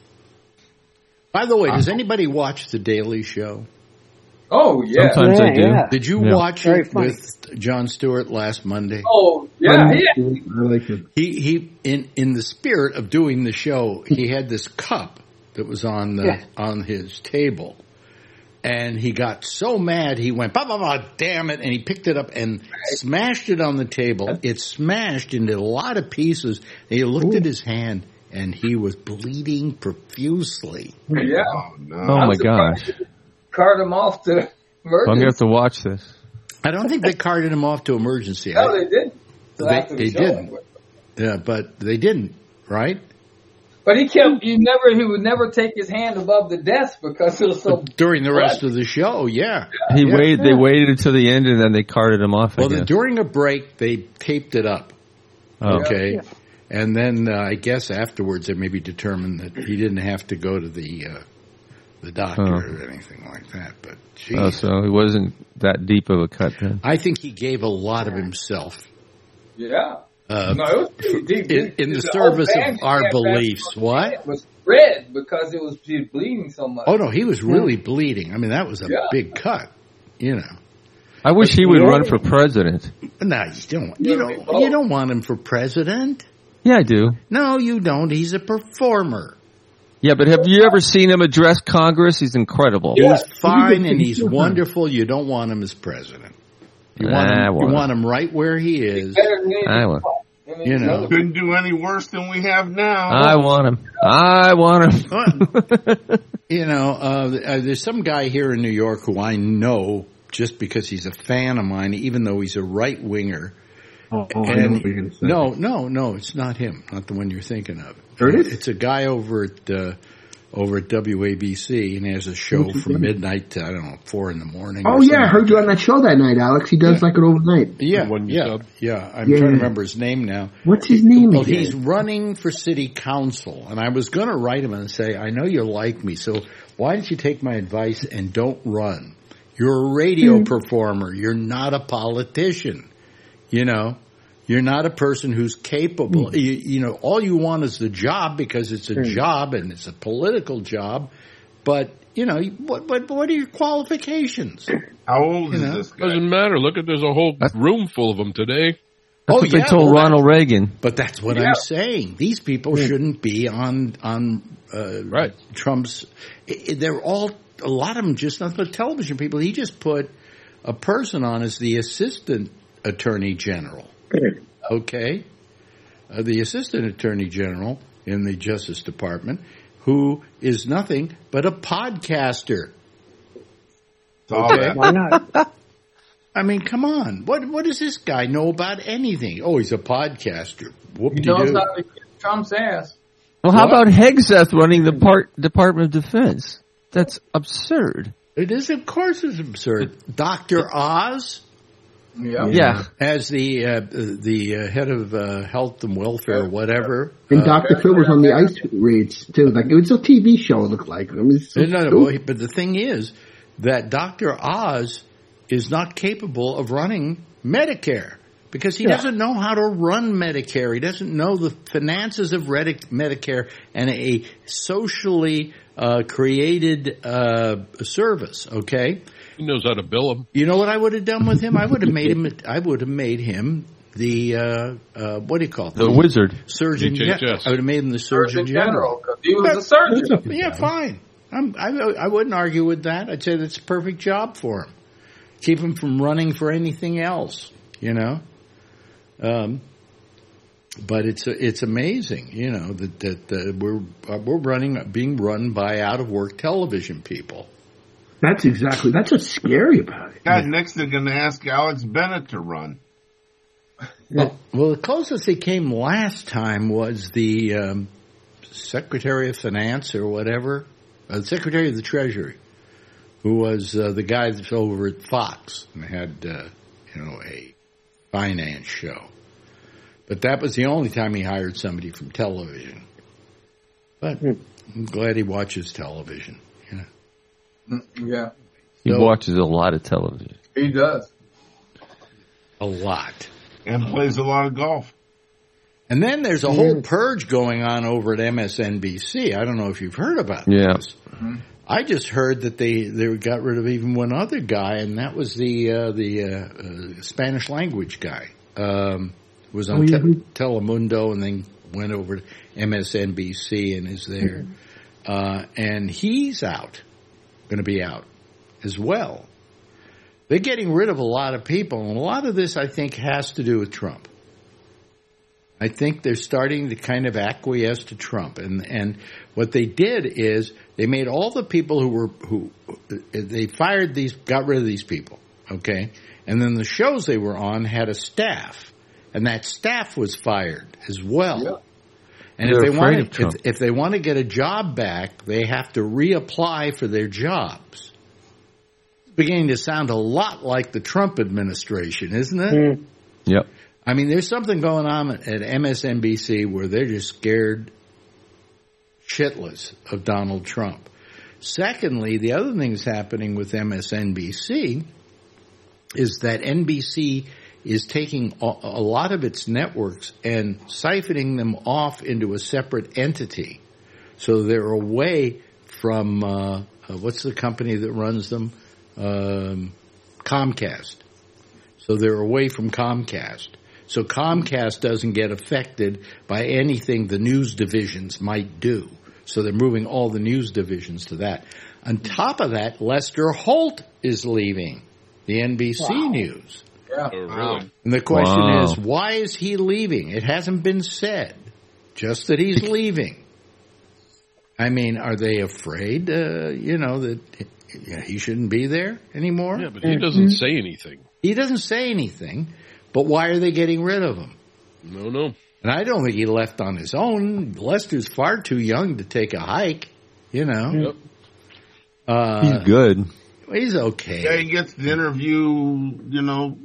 H: By the way, does anybody watch The Daily Show?
D: Oh, yeah.
I: Sometimes
G: Yeah,
I: I do.
G: yeah.
H: Did you
I: Yeah.
H: watch
G: Very
H: it
G: funny.
H: with Jon Stewart last Monday?
D: Oh, yeah, yeah.
J: I like it.
H: He he in in the spirit of doing the show, he had this cup that was on the
G: Yeah.
H: on his table, And he got so mad, he went, bah, bah, bah, damn it, and he picked it up and smashed it on the table. It smashed into a lot of pieces. And he looked Ooh. at his hand, and he was bleeding profusely.
D: Yeah.
E: Oh, no.
I: Oh my gosh.
D: Cart him off to emergency.
I: I'm going to have to watch this.
H: I don't think they carted him off to emergency.
D: No,
H: I,
D: they didn't. So
H: they
D: the
H: they didn't. Yeah, but they didn't, right?
D: But he kept, you never, he would never take his hand above the desk because it was so.
H: But during the rest of the show, yeah.
I: He
H: yeah.
I: waited, they waited until the end and then they carted him off.
H: Well, the, during a break, they taped it up.
I: Oh.
H: Okay. Yeah. And then uh, I guess afterwards they maybe determined that he didn't have to go to the uh, the doctor oh. or anything like that. But geez.
I: Oh, so it wasn't that deep of a cut then.
H: I think he gave a lot of himself.
D: Yeah.
H: Uh,
D: no, it was deep, deep,
H: in, in the, the service of our beliefs. What?
D: It was red because it was bleeding so much.
H: Oh no, he was really bleeding. I mean, that was a yeah. big cut. You know.
I: I wish but he would run for president.
H: No, you don't. You don't. You don't want him for president.
I: Yeah, I do.
H: No, you don't. He's a performer.
I: Yeah, but have you ever seen him address Congress? He's incredible.
H: He's fine and he's wonderful. You don't want him as president. You want, him, you want him right where he is.
I: I want.
H: You know,
E: couldn't do any worse than we have now.
I: I want him. I want him.
H: You know, uh, there's some guy here in New York who I know just because he's a fan of mine, even though he's a right winger.
J: Oh, oh,
H: and no, no, no, it's not him. Not the one you're thinking of.
J: There it is?
H: It's a guy over at uh, over at W A B C, and he has a show from midnight to I don't know four in the morning.
J: Oh yeah, I heard you on that show that night, Alex. He does yeah. like it overnight.
H: Yeah, yeah, sub. yeah. I'm yeah. trying to remember his name now.
J: What's his name?
H: Well,
J: again?
H: He's running for city council, and I was going to write him and say, I know you like me, so why don't you take my advice and don't run? You're a radio mm. performer. You're not a politician. You know, you're not a person who's capable. Mm. You, you know, all you want is the job because it's a mm. job and it's a political job. But, you know, what what, what are your qualifications?
E: How old
H: you
E: is
H: know?
E: this guy?
F: Doesn't matter. Look at, there's a whole room full of them today.
I: That's
H: oh,
I: what
H: yeah,
I: they told
H: well,
I: Ronald Reagan.
H: But that's what yeah. I'm saying. These people yeah. shouldn't be on on uh,
F: right.
H: Trump's. They're all, a lot of them just not the television people. He just put a person on as the assistant attorney general. Okay? Uh, the assistant attorney general in the Justice Department, who is nothing but a podcaster.
E: Okay?
J: Why not?
H: I mean, come on. What what does this guy know about anything? Oh, he's a podcaster.
D: He knows how to get Trump's ass.
I: Well, how what? about Hegseth running the part, Department of Defense? That's absurd.
H: It is, of course, it's absurd. Doctor Oz,
D: yeah,
I: yeah,
H: as the uh, the uh, head of uh, health and welfare, or whatever.
J: And
H: uh,
J: Doctor Phil was on the ice raids too. Like it was a T V show. It looked like. I mean, so
H: no, no, no, but the thing is that Doctor Oz is not capable of running Medicare because he yeah. doesn't know how to run Medicare. He doesn't know the finances of Medicare and a socially uh, created uh, service. Okay,
F: he knows how to bill him.
H: You know what I would have done with him? I would have made him. I would have made him the uh, uh, what do you call it?
I: The, the wizard,
H: surgeon. Gen- I would have made him the surgeon, surgeon general.
D: general he was a surgeon.
H: Yeah, fine. I'm, I I wouldn't argue with that. I'd say that's a perfect job for him. Keep him from running for anything else, you know. Um, but it's it's amazing, you know, that that uh, we're uh, we're running being run by out of work television people.
J: That's exactly that's what's scary about it.
E: God, next they're going to ask Alex Bennett to run.
H: Well, well, the closest they came last time was the um, Secretary of Finance or whatever, uh, the Secretary of the Treasury, who was uh, the guy that's over at Fox and had, uh, you know, a finance show. But that was the only time he hired somebody from television. But I'm glad he watches television, you know.
D: Yeah.
I: He
H: so,
I: watches a lot of television.
D: He does.
H: A lot.
E: And plays a lot of golf.
H: And then there's a whole purge going on over at M S N B C. I don't know if you've heard about
I: yeah.
H: this. Mm-hmm. I just heard that they, they got rid of even one other guy, and that was the uh, the uh, uh, Spanish language guy. Um, was on oh, yeah. te- Telemundo and then went over to M S N B C and is there. Mm-hmm. Uh, and he's out, going to be out. as well. They're getting rid of a lot of people, and a lot of this, I think, has to do with Trump. I think they're starting to kind of acquiesce to Trump, and and what they did is they made all the people who were who they fired these, got rid of these people, okay, and then the shows they were on had a staff, and that staff was fired as well. Yeah. And
I: They're
H: if they want
I: to,
H: if, if they want to get a job back, they have to reapply for their jobs. It's beginning to sound a lot like the Trump administration, isn't it?
I: Mm. Yep.
H: I mean, there's something going on at M S N B C where they're just scared shitless of Donald Trump. Secondly, the other thing that's happening with M S N B C is that N B C is taking a, a lot of its networks and siphoning them off into a separate entity. So they're away from, uh, uh, what's the company that runs them? Um, Comcast. So they're away from Comcast. So Comcast doesn't get affected by anything the news divisions might do. So they're moving all the news divisions to that. On top of that, Lester Holt is leaving the N B C wow. News.
D: Yeah.
F: Oh, really?
H: And the question
I: wow.
H: is, why is he leaving? It hasn't been said. Just that he's leaving. I mean, are they afraid, uh, you know, that yeah, he shouldn't be there anymore?
F: Yeah, but he doesn't say anything.
H: He doesn't say anything, but why are they getting rid of him?
F: No, no.
H: And I don't think he left on his own. Lester's far too young to take a hike, you know.
F: Yep.
H: Uh,
I: He's good.
H: He's okay.
E: Yeah, he gets to interview, you know,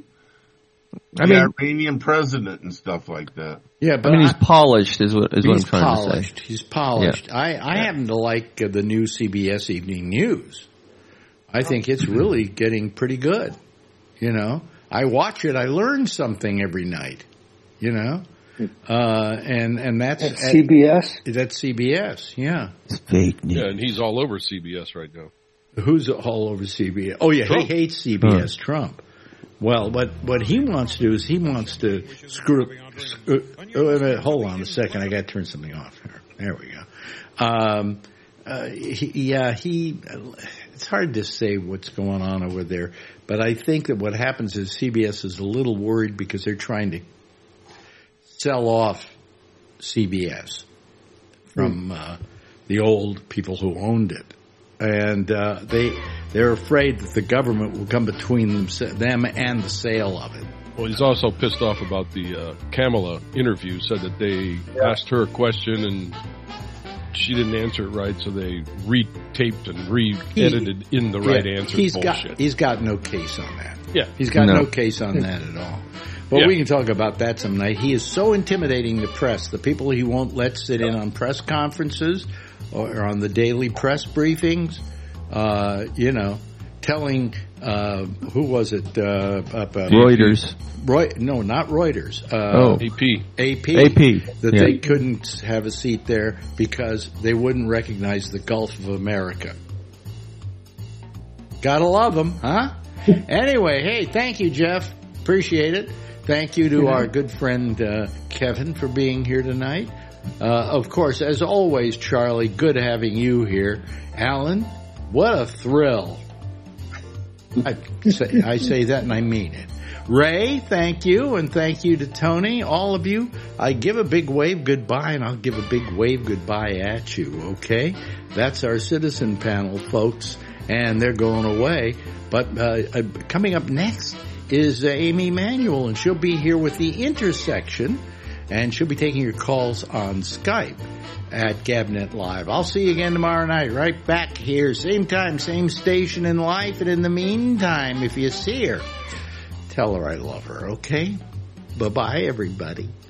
I: I
E: the
I: mean,
E: Iranian president and stuff like that.
H: Yeah, but
I: I mean, he's
H: I,
I: polished, is what is what I'm trying
H: polished.
I: to say.
H: He's polished.
I: Yeah.
H: I, I happen to like uh, the new C B S Evening News. I think it's really getting pretty good. You know, I watch it. I learn something every night. You know, uh, and and that's
G: at C B S.
H: That's C B S. Yeah,
I: it's fake news.
F: Yeah, and he's all over C B S right now.
H: Who's all over C B S? Oh yeah, Trump. He hates C B S. Huh. Trump. Well, what what he wants to do is he wants to screw. screw uh, hold on a second, I got to turn something off here. There we go. Um, uh, he, yeah, he. It's hard to say what's going on over there, but I think that what happens is C B S is a little worried because they're trying to sell off C B S from uh, the old people who owned it. And uh, they they're afraid that the government will come between them, them and the sale of it.
F: Well, he's also pissed off about the uh, Kamala interview. Said that they yeah. asked her a question and she didn't answer it right, so they retaped and re-edited he, in the right yeah, answer.
H: He's
F: bullshit.
H: got he's got no case on that.
F: Yeah,
H: he's got
I: no,
H: no case on that at all. But
F: yeah.
H: we can talk about that some night. He is so intimidating the press. The people he won't let sit in on press conferences or on the daily press briefings, uh, you know, telling, uh, who was it? Uh, up, uh,
I: Reuters.
H: Roy, no, not Reuters. Uh,
I: oh.
F: A P.
H: A P.
I: A P.
H: That
I: yeah.
H: they couldn't have a seat there because they wouldn't recognize the Gulf of America. Gotta love them, huh? Anyway, hey, thank you, Jeff. Appreciate it. Thank you to our good friend uh, Kevin for being here tonight. Uh, of course, as always, Charlie, good having you here. Alan, what a thrill. I say, I say that and I mean it. Ray, thank you, and thank you to Tony, all of you. I give a big wave goodbye, and I'll give a big wave goodbye at you, okay? That's our citizen panel, folks, and they're going away. But uh, uh, coming up next is uh, Amy Manuel, and she'll be here with The Intersection, and she'll be taking your calls on Skype at Gabnet Live. I'll see you again tomorrow night, right back here, same time, same station in life, and in the meantime, if you see her, tell her I love her, okay? Bye-bye, everybody.